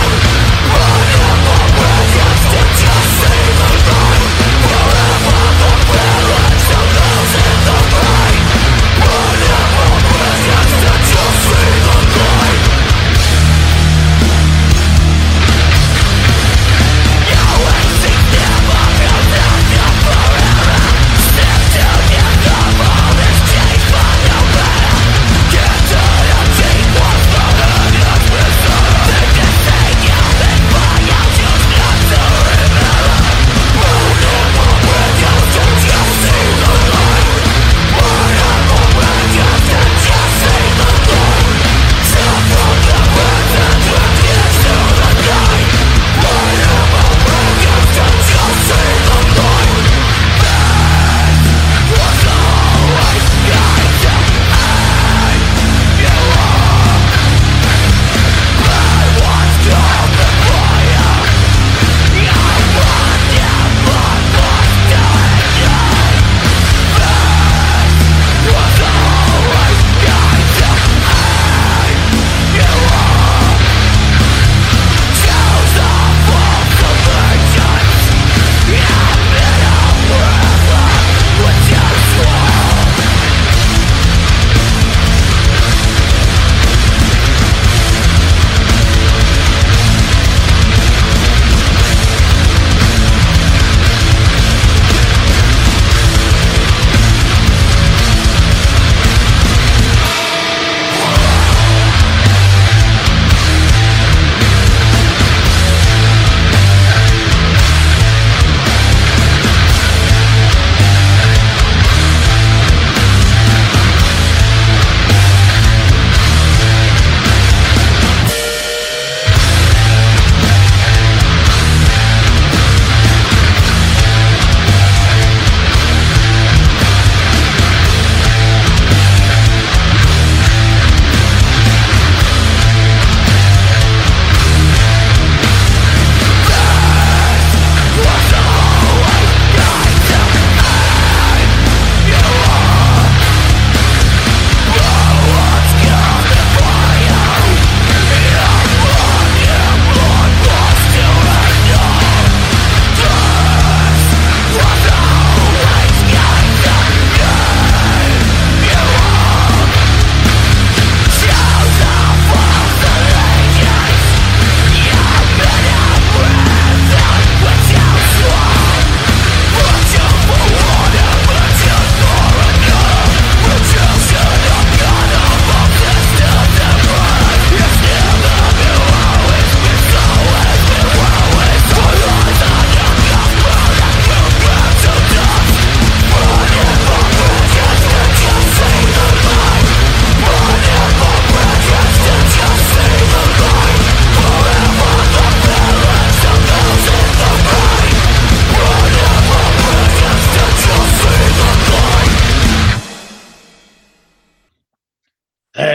Forever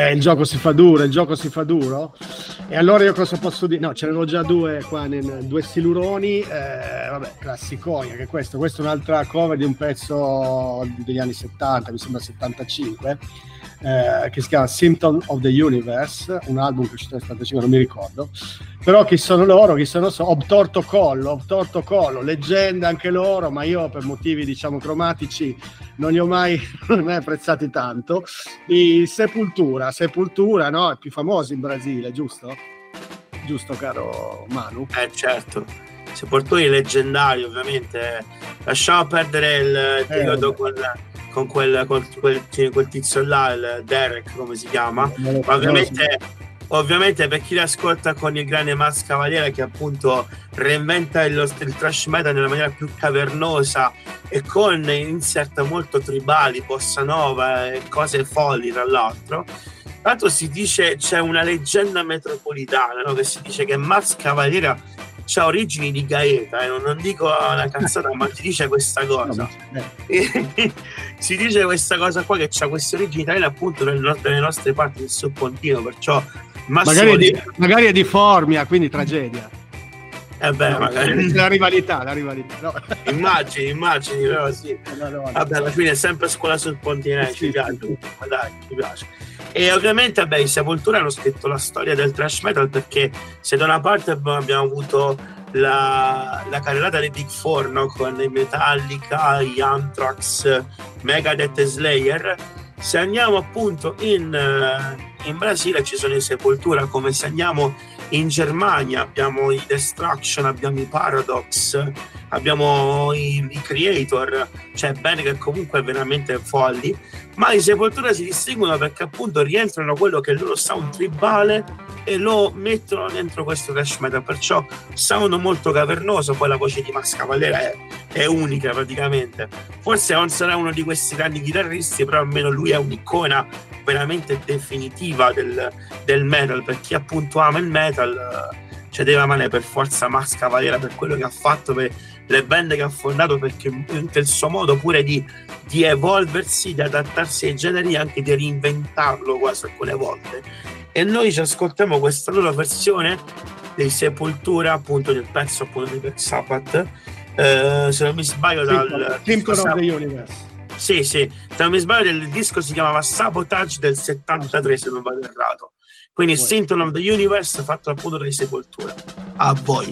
Eh, il gioco si fa duro, il gioco si fa duro. E allora io cosa posso dire? No, ce n'erano già due qua, nel, due siluroni, eh, vabbè, classiconi, anche questo. Questa è un'altra cover di un pezzo degli anni settanta, mi sembra settantacinque, eh, che si chiama Symptom of the Universe, un album che è uscito nel settantacinque, non mi ricordo. Però chi sono loro? Chi sono? So, Obtorto Collo, Obtorto Collo, leggenda anche loro, ma io per motivi diciamo cromatici non li ho mai, non mai apprezzati tanto. I Sepultura, Sepultura, no? I più famosi in Brasile, giusto? Giusto, caro Manu? Eh certo, Sepoltura leggendari ovviamente. Lasciamo perdere il periodo eh, con, con, quel, con quel, quel tizio là, il Derek, come si chiama, ma ovviamente... Ovviamente per chi l'ascolta con il grande Max Cavaliere, che appunto reinventa il, il thrash metal nella maniera più cavernosa e con insert molto tribali, bossa nova e cose folli tra l'altro. Tanto si dice, c'è una leggenda metropolitana, no? Che si dice che Max Cavaliere c'ha origini di Gaeta, eh? non, non dico una cazzata, ma si dice questa cosa. Si dice questa cosa qua, che c'ha queste origini italiane appunto nelle, nelle nostre parti del Soppontino, perciò magari è, di, magari è di Formia, quindi tragedia. Eh beh, no, magari... la rivalità, la rivalità. No. Immagini, immagini, però sì. No, no, no, vabbè, alla fine è sempre scuola sul Pontinese, ci piace, ma dai, ci piace. E ovviamente, vabbè, i Sepoltura hanno scritto la storia del thrash metal, perché se da una parte abbiamo avuto la, la carrellata dei Big Four, no? Con i Metallica, gli Anthrax, Megadeth e Slayer, se andiamo appunto in, in Brasile ci sono i Sepoltura, come se andiamo in Germania abbiamo i Destruction, abbiamo i Paradox, abbiamo i, i Creator, cioè band che comunque veramente folli, ma i Sepoltura si distinguono perché appunto rientrano quello che è il loro sound tribale e lo mettono dentro questo thrash metal, perciò sound molto cavernoso. Poi la voce di Max Cavaliere è, è unica praticamente, forse non sarà uno di questi grandi chitarristi, però almeno lui è un'icona veramente definitiva del, del metal. Per chi appunto ama il metal, cioè deve amare per forza Max Cavaliere per quello che ha fatto, per le band che ha fondato, perché per il suo modo pure di, di evolversi, di adattarsi ai generi, anche di reinventarlo quasi alcune volte. E noi ci ascoltiamo questa loro versione dei Sepoltura, appunto del pezzo appunto di Black Sabbath, eh, se non mi sbaglio dal Symptom of the Universe. Sì, sì, se non mi sbaglio il disco si chiamava Sabotage del settantatré, se non vado errato. Quindi Buone. Symptom of the Universe, fatto appunto dai Sepoltura. A voi.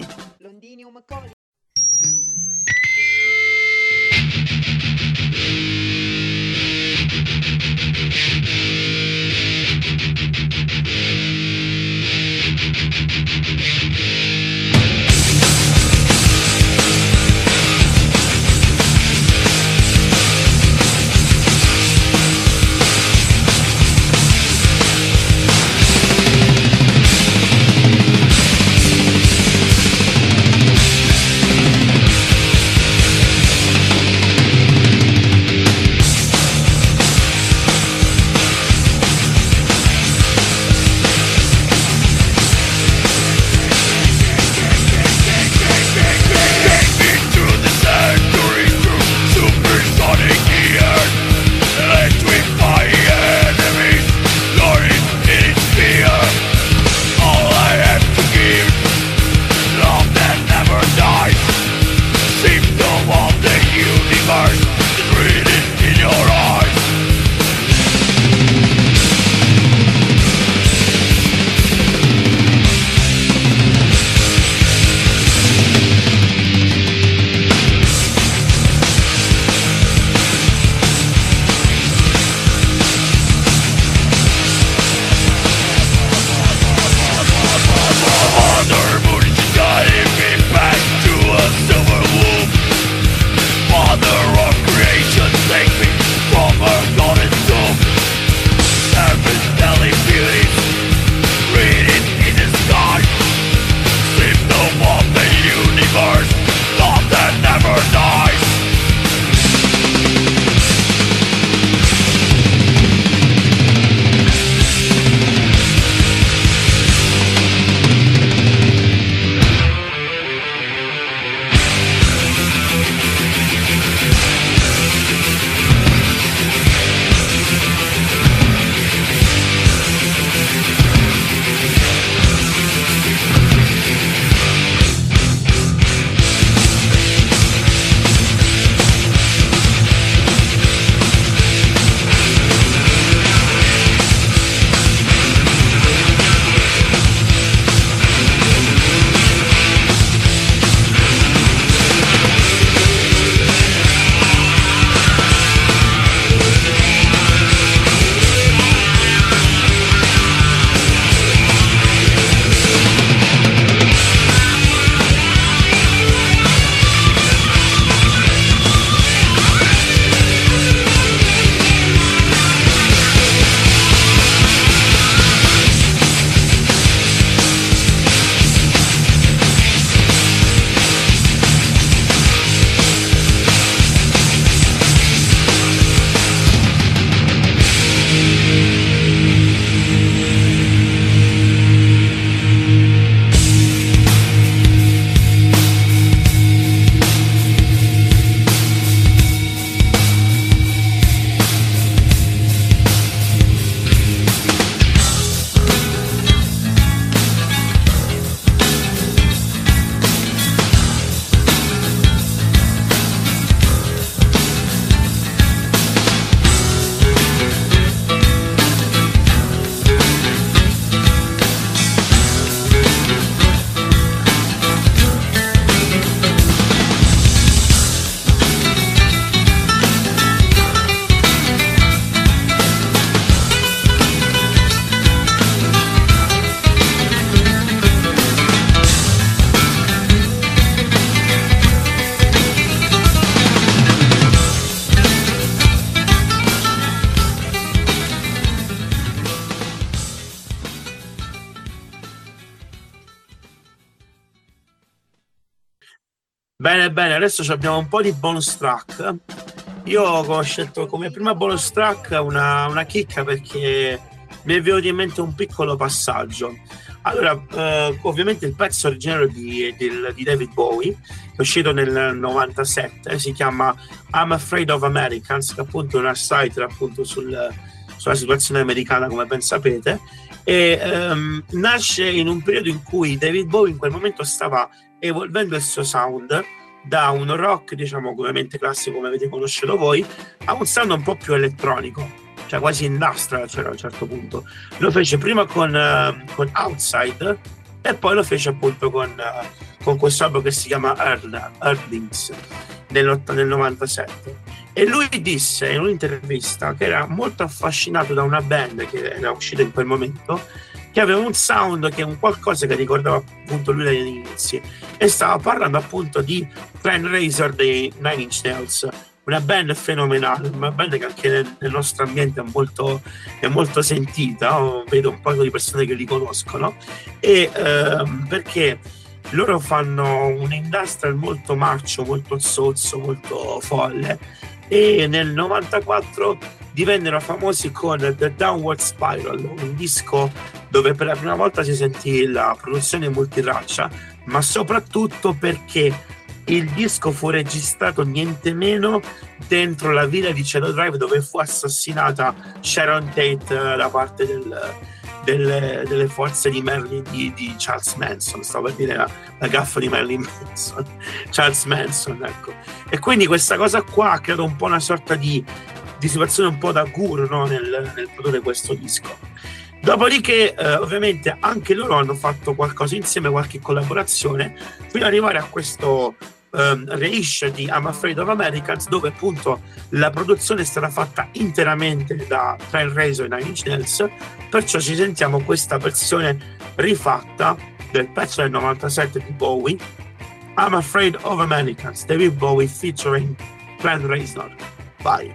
Bene, bene, adesso abbiamo un po' di bonus track. Io ho scelto come prima bonus track una, una chicca perché mi è venuto in mente un piccolo passaggio. Allora, eh, ovviamente il pezzo originario di, di, di David Bowie, che è uscito nel novantasette, si chiama I'm Afraid of Americans, che appunto è una satira appunto sul, sulla situazione americana, come ben sapete, e ehm, nasce in un periodo in cui David Bowie in quel momento stava evolvendo il suo sound da un rock, diciamo, ovviamente classico come avete conosciuto voi, a un sound un po' più elettronico, cioè quasi industrial, cioè a un certo punto. Lo fece prima con, uh, con Outside e poi lo fece appunto con, uh, con questo album che si chiama Earth, Earthlings nel, nel novantasette. E lui disse in un'intervista che era molto affascinato da una band che era uscita in quel momento, che aveva un sound che è un qualcosa che ricordava appunto lui dagli inizi, e stava parlando appunto di Trent Reznor dei Nine Inch Nails, una band fenomenale, una band che anche nel, nel nostro ambiente è molto, è molto sentita, oh, vedo un po' di persone che li conoscono, e ehm, perché loro fanno un industrial molto marcio, molto sozzo, molto folle, e nel novantaquattro divennero famosi con The Downward Spiral, un disco dove per la prima volta si sentì la produzione multitraccia, ma soprattutto perché il disco fu registrato niente meno dentro la villa di Shadow Drive, dove fu assassinata Sharon Tate da parte del, delle, delle forze di, Marilyn, di, di Charles Manson. Stavo per dire la, la gaffa di Marilyn Manson, Charles Manson, ecco. E quindi questa cosa qua ha creato un po' una sorta di, di situazione un po' da guru, no? nel, nel produrre questo disco. Dopodiché eh, ovviamente anche loro hanno fatto qualcosa insieme, qualche collaborazione, fino ad arrivare a questo um, reissue di I'm Afraid of Americans, dove appunto la produzione è stata fatta interamente da Trent Reznor e Nine Inch Nails. Perciò ci sentiamo questa versione rifatta del pezzo del novantasette di Bowie, I'm Afraid of Americans, David Bowie featuring Trent Reznor. Vai.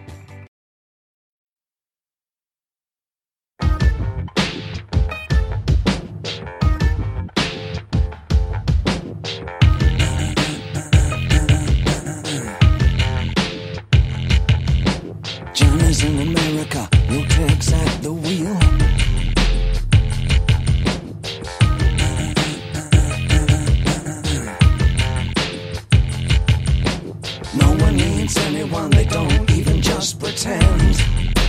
In America, no tricks at the wheel. No one needs anyone, they don't even just pretend.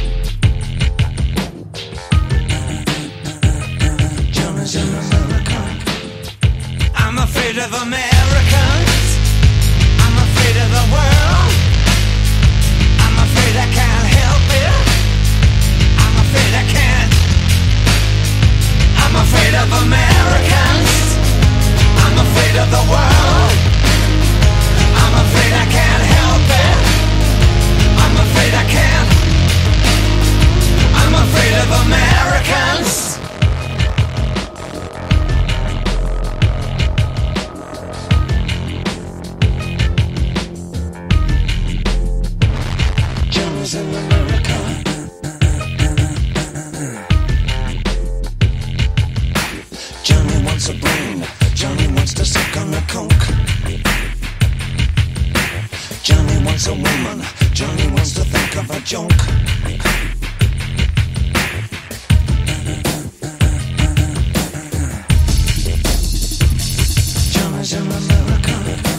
John is in America. I'm afraid of Americans. I'm afraid of the world. I'm afraid I can't help it. I'm afraid I can't. I'm afraid of Americans. I'm afraid of the world. I'm afraid I can't help it. I'm afraid I can't. I'm afraid of Americans. Johnny's in America. Johnny wants a brain. Johnny wants to suck on the coke. Johnny wants a woman. Johnny wants to think of a joke. Johnny's in America.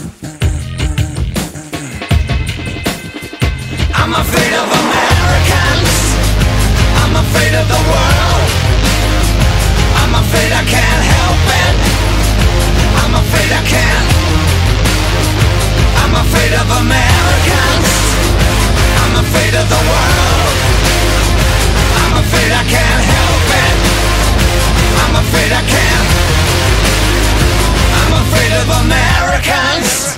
I'm afraid of Americans. I'm afraid of the world. I'm afraid I can't help it. I'm afraid I can't. I'm afraid of Americans. I'm afraid of the world. I'm afraid I can't help it. I'm afraid I can't. I'm afraid of Americans.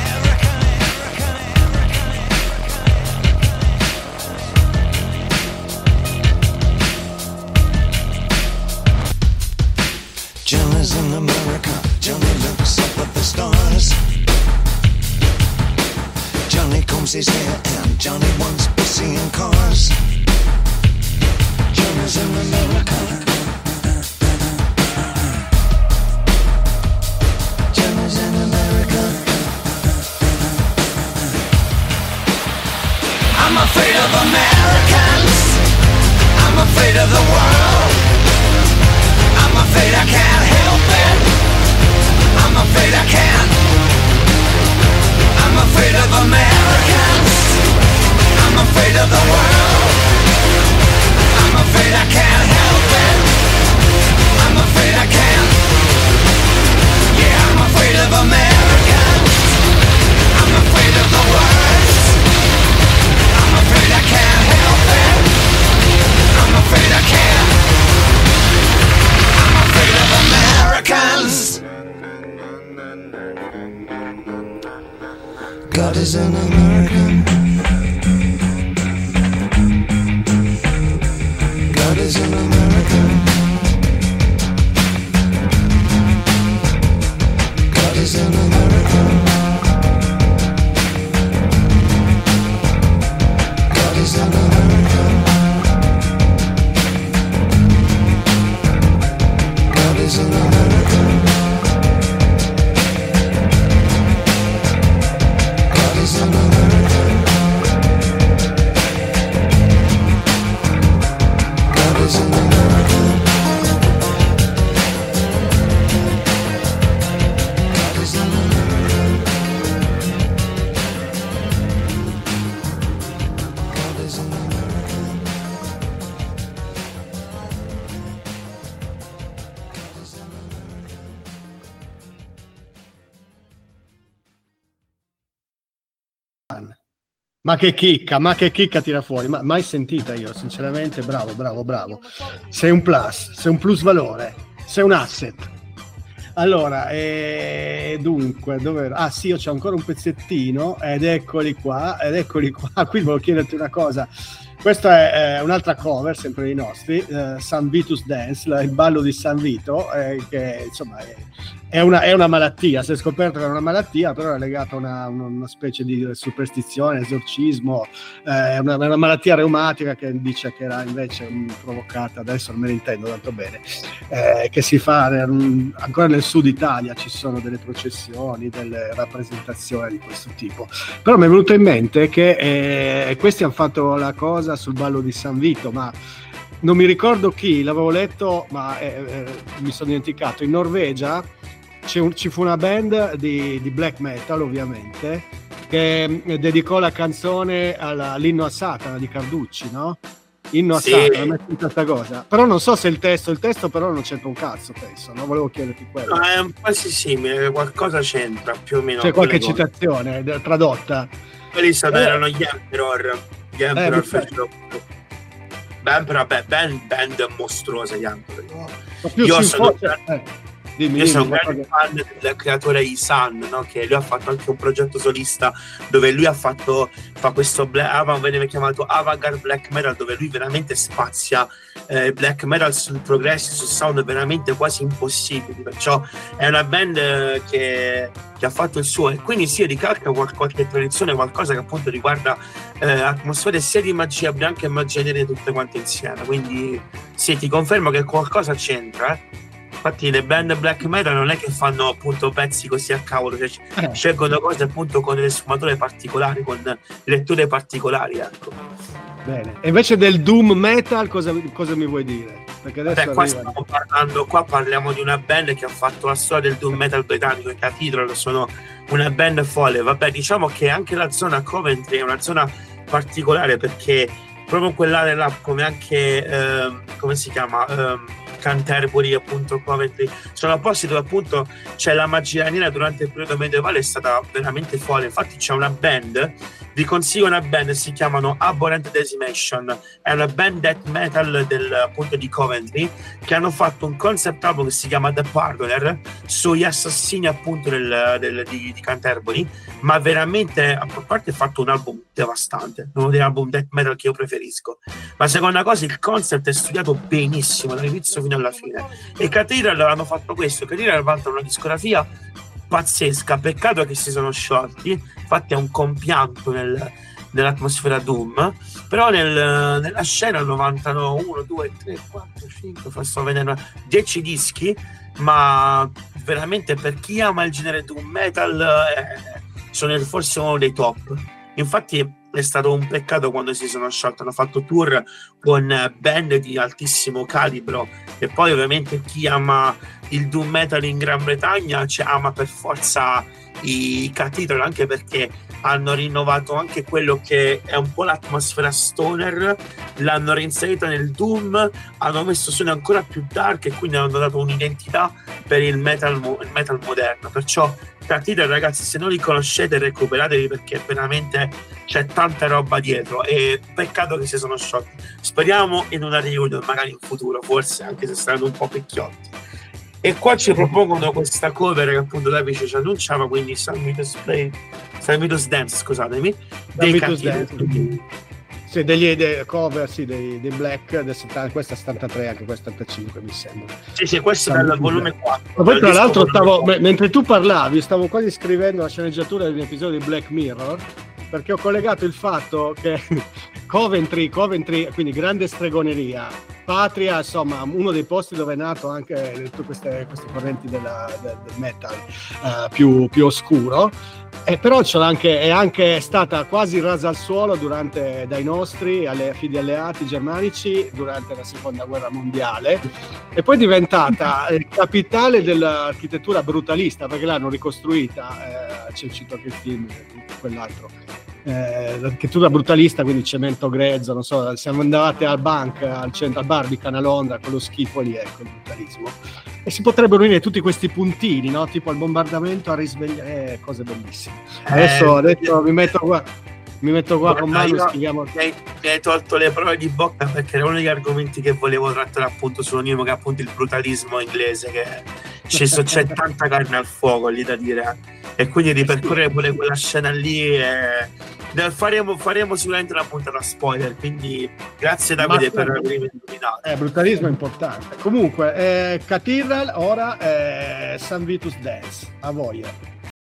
Johnny's in America. Johnny looks up at the stars. Johnny combs his hair and Johnny wants to see in cars. Johnny's in America. Johnny's in America. afraid of the world. I'm afraid I can't help it. I'm afraid I can't. I'm afraid of Americans. I'm afraid of the world. I'm afraid I can't help it. I'm afraid I can't. Yeah, I'm afraid of Americans. I'm afraid of the worst. I'm afraid I can't help it. I'm afraid I can't. I'm afraid of Americans. God is an American. God is an American. God is an American. God is an American. God is an American. God is an American. God is an American. God is an American. God is an American. Ma che chicca, ma che chicca tira fuori, ma mai sentita io, sinceramente, bravo, bravo, bravo. Sei un plus, sei un plus valore, sei un asset. Allora, eh, dunque, dove ero? Ah sì, io c'ho ancora un pezzettino, ed eccoli qua, ed eccoli qua, qui volevo chiederti una cosa. Questa è eh, un'altra cover, sempre dei nostri, eh, San Vitus Dance, il ballo di San Vito, eh, che insomma è, è, una, è una malattia, si è scoperto che è una malattia, però è legata a una, una specie di superstizione, esorcismo, eh, è una, una malattia reumatica che dice che era invece um, provocata, adesso non me ne intendo tanto bene, eh, che si fa um, ancora nel sud Italia, ci sono delle processioni, delle rappresentazioni di questo tipo. Però mi è venuto in mente che eh, questi hanno fatto la cosa sul ballo di San Vito, ma non mi ricordo chi, l'avevo letto, ma eh, eh, mi sono dimenticato. In Norvegia c'è un, ci fu una band di, di black metal, ovviamente, che eh, dedicò la canzone alla, all'inno a Satana di Carducci, no? Inno a Sì. Satana, metti questa cosa. Però non so se il testo, il testo però non c'entra un cazzo, penso, no? Volevo chiederti quello. No, è un po' simile, qualcosa c'entra più o meno. C'è qualche quelle cose. citazione eh, tradotta. Quelli sono- Eh. erano gli Emperor. Gli Emperor mi fecero. Ben, però, beh, ben, band mostruosa gli Emperor. Ma più Io sinfo- sono- eh, dimmi, Io dimmi, sono un qualcosa- grande fan del creatore Isan, no? Che lui ha fatto anche un progetto solista dove lui ha fatto fa questo bla- avant- veniva chiamato Avantgarde Black Metal, dove lui veramente spazia eh, black metal sul progresso, su sound veramente quasi impossibili, perciò è una band eh, che, che ha fatto il suo, e quindi si ricalca qual- qualche tradizione, qualcosa che appunto riguarda eh, atmosfere sia di magia bianca che magia nera tutte quante insieme, quindi sì, ti confermo che qualcosa c'entra, eh. Infatti le band black metal non è che fanno appunto pezzi così a cavolo, cioè Eh. scelgono cose appunto con delle sfumature particolari, con letture particolari, ecco. Bene. E invece del doom metal cosa, cosa mi vuoi dire? Perché adesso Beh, qua arriva- stiamo parlando, qua parliamo di una band che ha fatto la storia del doom metal britannico, i Cathedral sono una band folle. Vabbè, diciamo che anche la zona Coventry è una zona particolare, perché proprio quell'area là, come anche ehm, come si chiama? Ehm, Canterbury, appunto Coventry, sono posti dove appunto c'è la magia nera. Durante il periodo medievale è stata veramente folle. Infatti c'è una band, vi consiglio una band, si chiamano Abhorrent Decimation, è una band death metal del, appunto di Coventry, che hanno fatto un concept album che si chiama The Pardoner sugli assassini appunto del, del, di, di Canterbury, ma veramente, a parte fatto un album devastante, uno degli album death metal che io preferisco, ma seconda cosa il concept è studiato benissimo dall'inizio fino alla fine, e Cathedral hanno fatto questo. Cathedral vantano una discografia pazzesca, peccato che si sono sciolti, infatti è un compianto nel, nell'atmosfera Doom, però nel, nella scena vantano uno, due, tre, quattro, cinque, sto vedendo dieci dischi, ma veramente per chi ama il genere Doom Metal eh, sono forse uno dei top. Infatti è stato un peccato quando si sono sciolti. Hanno fatto tour con band di altissimo calibro, e poi ovviamente chi ama il doom metal in Gran Bretagna cioè, ama per forza i Cathedral, anche perché hanno rinnovato anche quello che è un po' l'atmosfera stoner, l'hanno reinserita nel doom, hanno messo suoni ancora più dark e quindi hanno dato un'identità per il metal, il metal moderno. Perciò Cathedral, ragazzi, se non li conoscete recuperatevi, perché veramente c'è tanta roba dietro, e peccato che si sono sciolti. Speriamo in una reunion magari in futuro, forse, anche se saranno un po' vecchiotti. E qua ci propongono questa cover che appunto Davice ci annunciava, quindi San Vitus Play, San Vitus Dance, scusatemi, dei Cathedral. Sì, degli dei cover, sì, dei, dei Black del settanta, questa settantatré, anche questa settantacinque mi sembra. Sì, sì, questo è dal volume quattro. Ma poi tra l'altro stavo, m- mentre tu parlavi, stavo quasi scrivendo la sceneggiatura di un episodio di Black Mirror, perché ho collegato il fatto che Coventry, Coventry, quindi grande stregoneria, patria, insomma, uno dei posti dove è nato anche tutte queste, queste correnti della, del, del metal uh, più, più oscuro. Eh, però c'è anche, è anche stata quasi rasa al suolo durante, dai nostri alle, fidi alleati germanici durante la seconda guerra mondiale, e poi è diventata eh, capitale dell'architettura brutalista, perché l'hanno ricostruita, eh, c'è cito anche il film, quell'altro, eh, l'architettura brutalista, quindi cemento grezzo, non so, siamo andati al Bank, al centro, al Barbican a Londra, quello schifo lì, ecco, il brutalismo. E si potrebbero unire tutti questi puntini, no? Tipo al bombardamento a risvegliare, eh, cose bellissime. Adesso, eh, adesso mi metto qua, mi metto qua con Manu, scriviamo. Mi hai, mi hai tolto le parole di bocca, perché era uno degli argomenti che volevo trattare appunto sull'Onimo, che è appunto il brutalismo inglese, che c'è, c'è tanta carne al fuoco lì da dire, e quindi ripercorrere pure quella scena lì e... Faremo, faremo sicuramente una puntata spoiler, quindi grazie Davide per avermi invitato. Eh, brutalismo è importante. Comunque, eh, Cathedral, ora eh, San Vitus Dance, a voglia.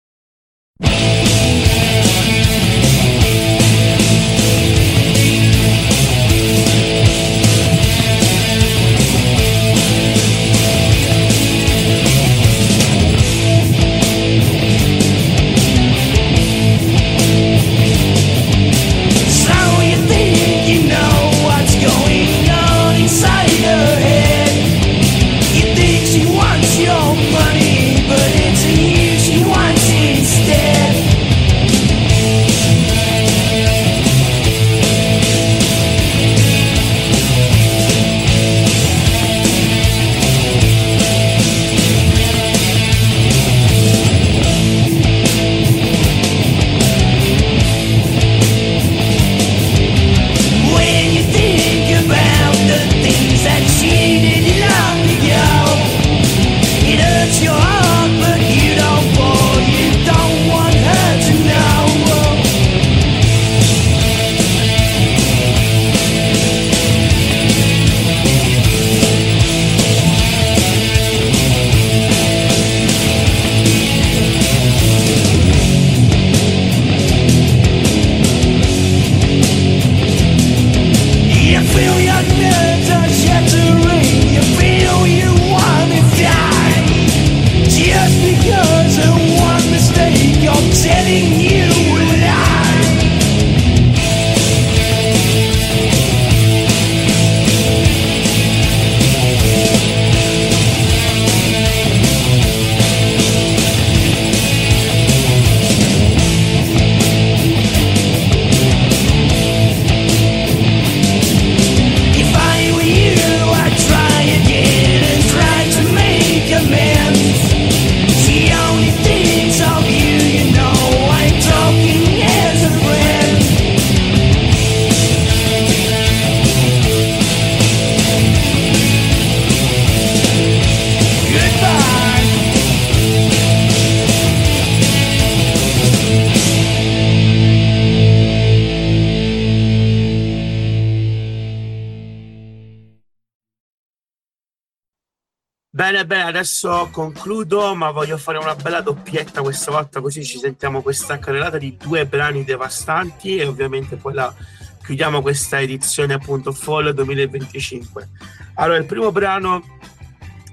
Bene, bene, adesso concludo, ma voglio fare una bella doppietta questa volta, così ci sentiamo questa carrellata di due brani devastanti e ovviamente poi la chiudiamo questa edizione appunto Fall duemilaventicinque. Allora, il primo brano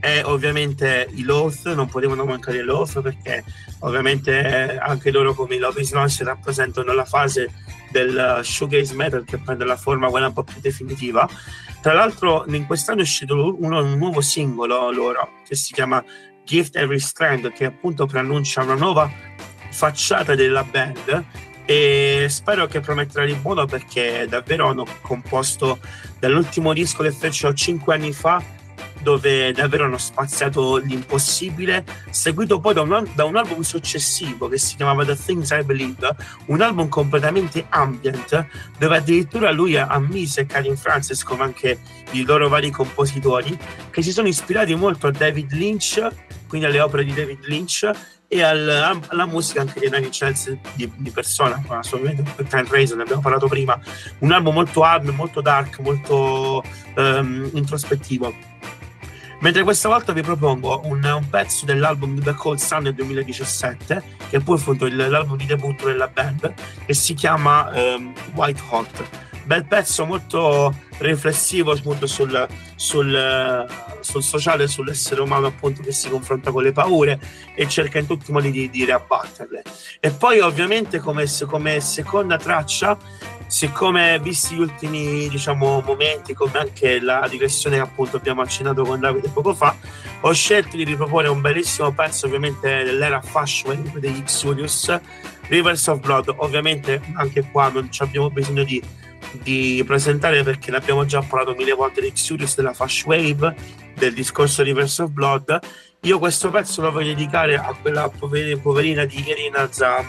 e ovviamente i Loath, non potevano mancare i Loath perché ovviamente anche loro come i Love Is Noise rappresentano la fase del shoegaze metal che prende la forma quella un po' più definitiva. Tra l'altro in quest'anno è uscito uno, un nuovo singolo loro che si chiama Gift Every Strand, che appunto preannuncia una nuova facciata della band e spero che prometterà di buono, perché davvero hanno composto dall'ultimo disco che fecero cinque anni fa, dove davvero hanno spaziato l'impossibile, seguito poi da un, da un album successivo che si chiamava The Things I Believe, un album completamente ambient, dove addirittura lui ammise Karin Francis, come anche i loro vari compositori, che si sono ispirati molto a David Lynch, quindi alle opere di David Lynch, e al, alla musica anche di Nine Inch Nails di, di persona, assolutamente. Trent Reznor, ne abbiamo parlato prima, un album molto hard, molto dark, molto um, introspettivo. Mentre questa volta vi propongo un, un pezzo dell'album The Cold Sun del duemiladiciassette, che è poi appunto il, l'album di debutto della band, che si chiama um, White Hot. Bel pezzo molto riflessivo appunto sul, sul, sul sociale, sull'essere umano appunto che si confronta con le paure e cerca in tutti i modi di, di riabbatterle. E poi ovviamente come, come seconda traccia, siccome visti gli ultimi diciamo momenti, come anche la digressione che appunto abbiamo accennato con Davide poco fa, ho scelto di riproporre un bellissimo pezzo ovviamente dell'era fashion degli Exodus, Rivers of Blood. Ovviamente anche qua non ci abbiamo bisogno di, di presentare, perché ne abbiamo già parlato mille volte di Exodus, della Fash Wave, del discorso Rivers of Blood. Io questo pezzo lo voglio dedicare a quella poverina di Irina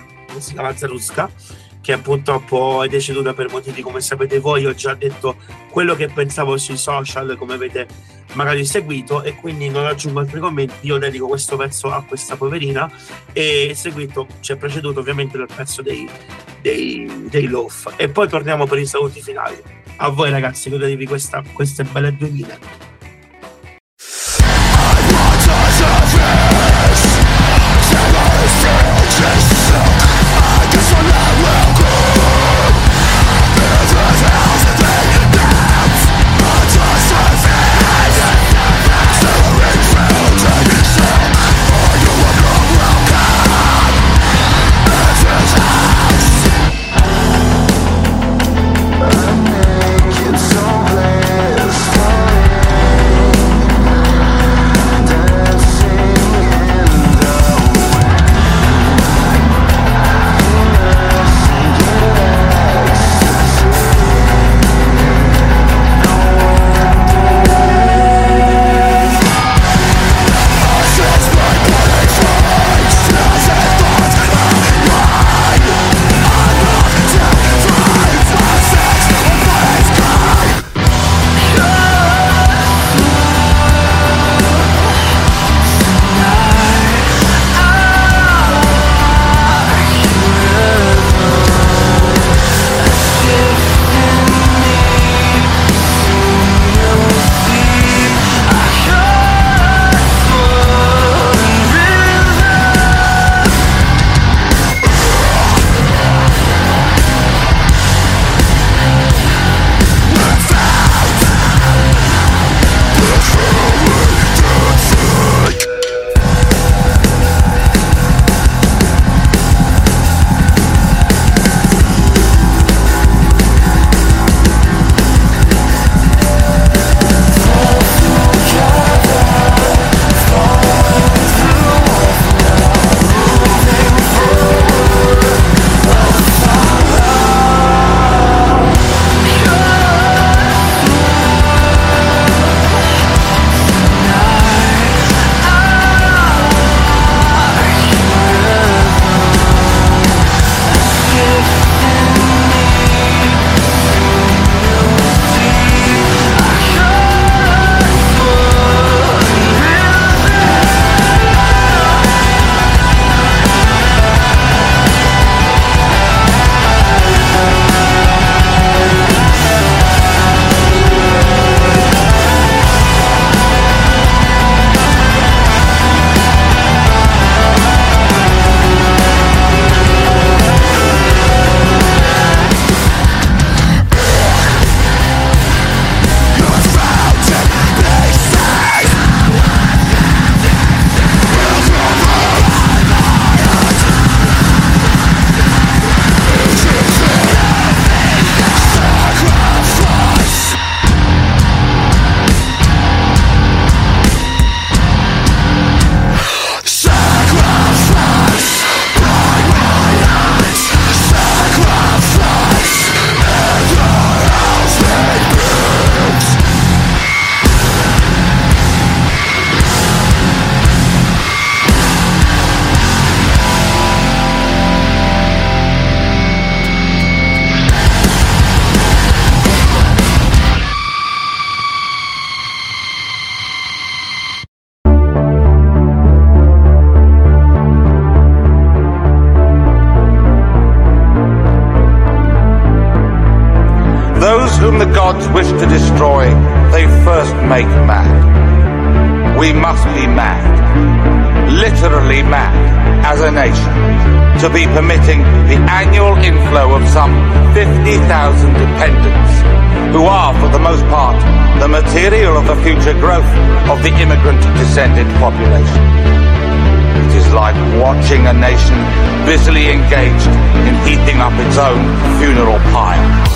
Zaruska, che purtroppo è deceduta per motivi come sapete voi. Ho già detto quello che pensavo sui social, come avete magari seguito, e quindi non aggiungo altri commenti. Io dedico questo pezzo a questa poverina, e seguito, ci è preceduto ovviamente dal pezzo dei, dei, dei Loaf. E poi torniamo per i saluti finali. A voi ragazzi, godetevi questa, queste belle due mille. Making some place for you. make mad. We must be mad, literally mad, as a nation, to be permitting the annual inflow of some fifty thousand dependents, who are, for the most part, the material of the future growth of the immigrant-descended population. It is like watching a nation busily engaged in heaping up its own funeral pyre.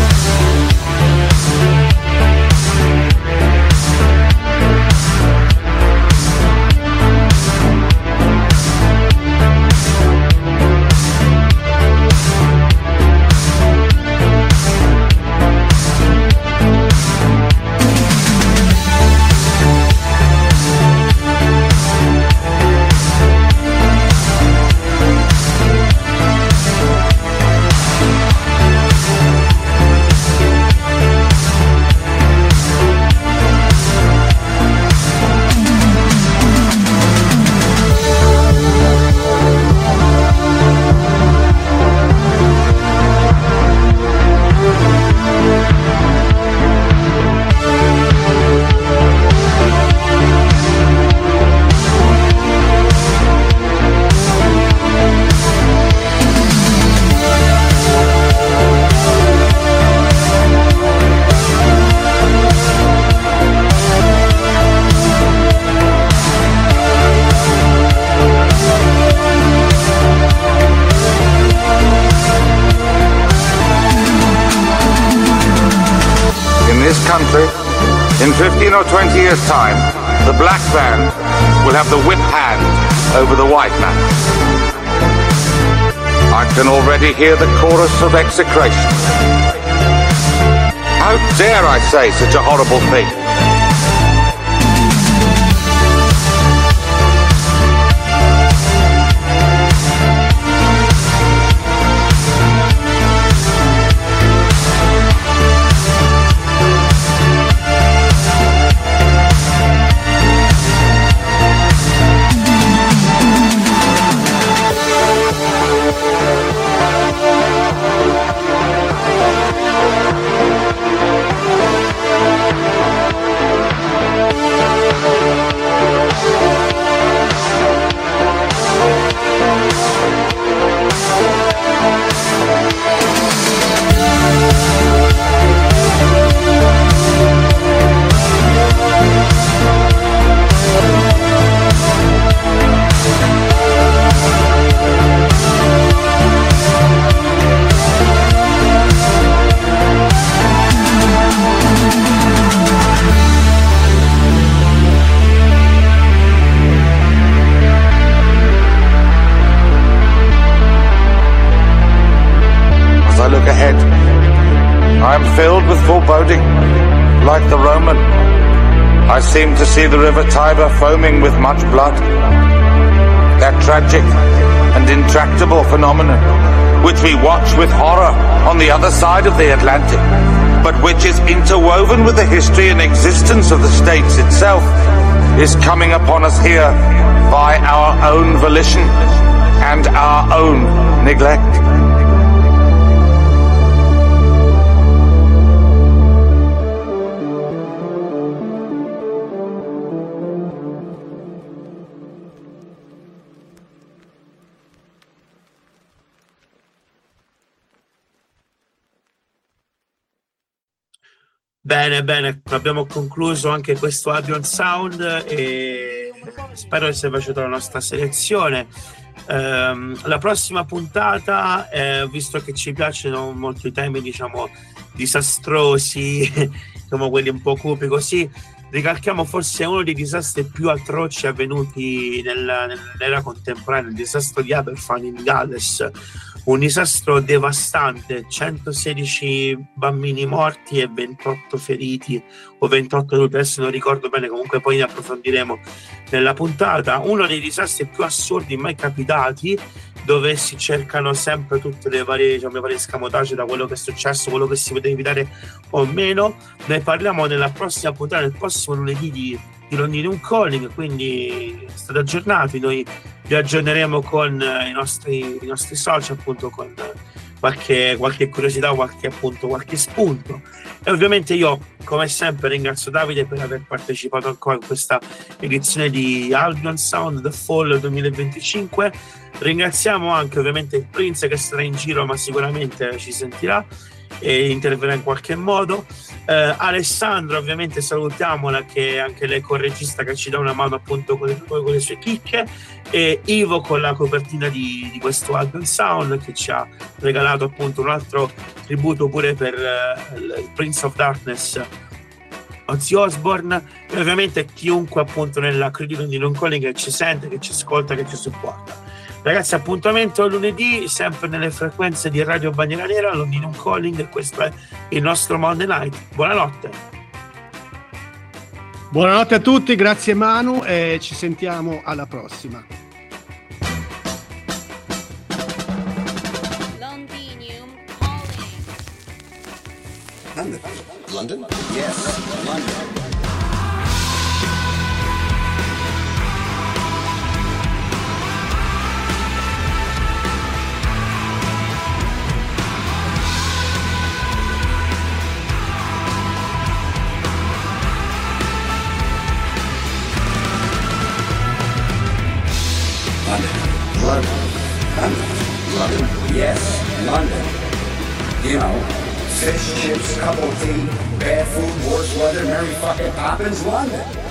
In fifteen or twenty years' time, the black man will have the whip hand over the white man. I can already hear the chorus of execration. How dare I say such a horrible thing? Like the Roman, I seem to see the river Tiber foaming with much blood. That tragic and intractable phenomenon, which we watch with horror on the other side of the Atlantic, but which is interwoven with the history and existence of the states itself, is coming upon us here by our own volition and our own neglect. Bene, bene, abbiamo concluso anche questo audio and sound e spero che sia piaciuta la nostra selezione. Um, la prossima puntata, eh, visto che ci piacciono molto i temi, diciamo, disastrosi, come quelli un po' cupi così, ricalchiamo forse uno dei disastri più atroci avvenuti nella, nell'era contemporanea, il disastro di Aberfan in Galles. Un disastro devastante, centosedici bambini morti e ventotto feriti o ventotto adulti, adesso non ricordo bene, comunque poi ne approfondiremo nella puntata. Uno dei disastri più assurdi mai capitati, dove si cercano sempre tutte le varie, diciamo, le varie scamotage da quello che è successo, quello che si poteva evitare o meno. Ne parliamo nella prossima puntata, nel prossimo lunedì di, di Londinium Calling, quindi state aggiornati, noi vi aggiorneremo con i nostri, i nostri social, appunto con, qualche, qualche curiosità, qualche appunto, qualche spunto. E ovviamente io, come sempre, ringrazio Davide per aver partecipato ancora in questa edizione di Albion Sound The Fall duemilaventicinque. Ringraziamo anche ovviamente il Prince che sarà in giro, ma sicuramente ci sentirà e interverrà in qualche modo. eh, Alessandro, ovviamente salutiamola, che è anche lei co-regista, che ci dà una mano appunto con le, con le sue chicche, e Ivo con la copertina di, di questo Albion Sound, che ci ha regalato appunto un altro tributo pure per uh, il Prince of Darkness, Ozzy Osbourne, e ovviamente chiunque appunto nella Critical di Non Calling che ci sente, che ci ascolta, che ci supporta. Ragazzi, appuntamento lunedì sempre nelle frequenze di Radio Bandiera Nera, Londino Calling, e questo è il nostro Monday Night. Buonanotte. Buonanotte a tutti, grazie Manu e ci sentiamo alla prossima. Londinium Calling. London. London? Yes, London. London, London, London, yes, London. You know, fish, chips, couple of tea, bad food, worse weather, Mary fucking Poppins, London.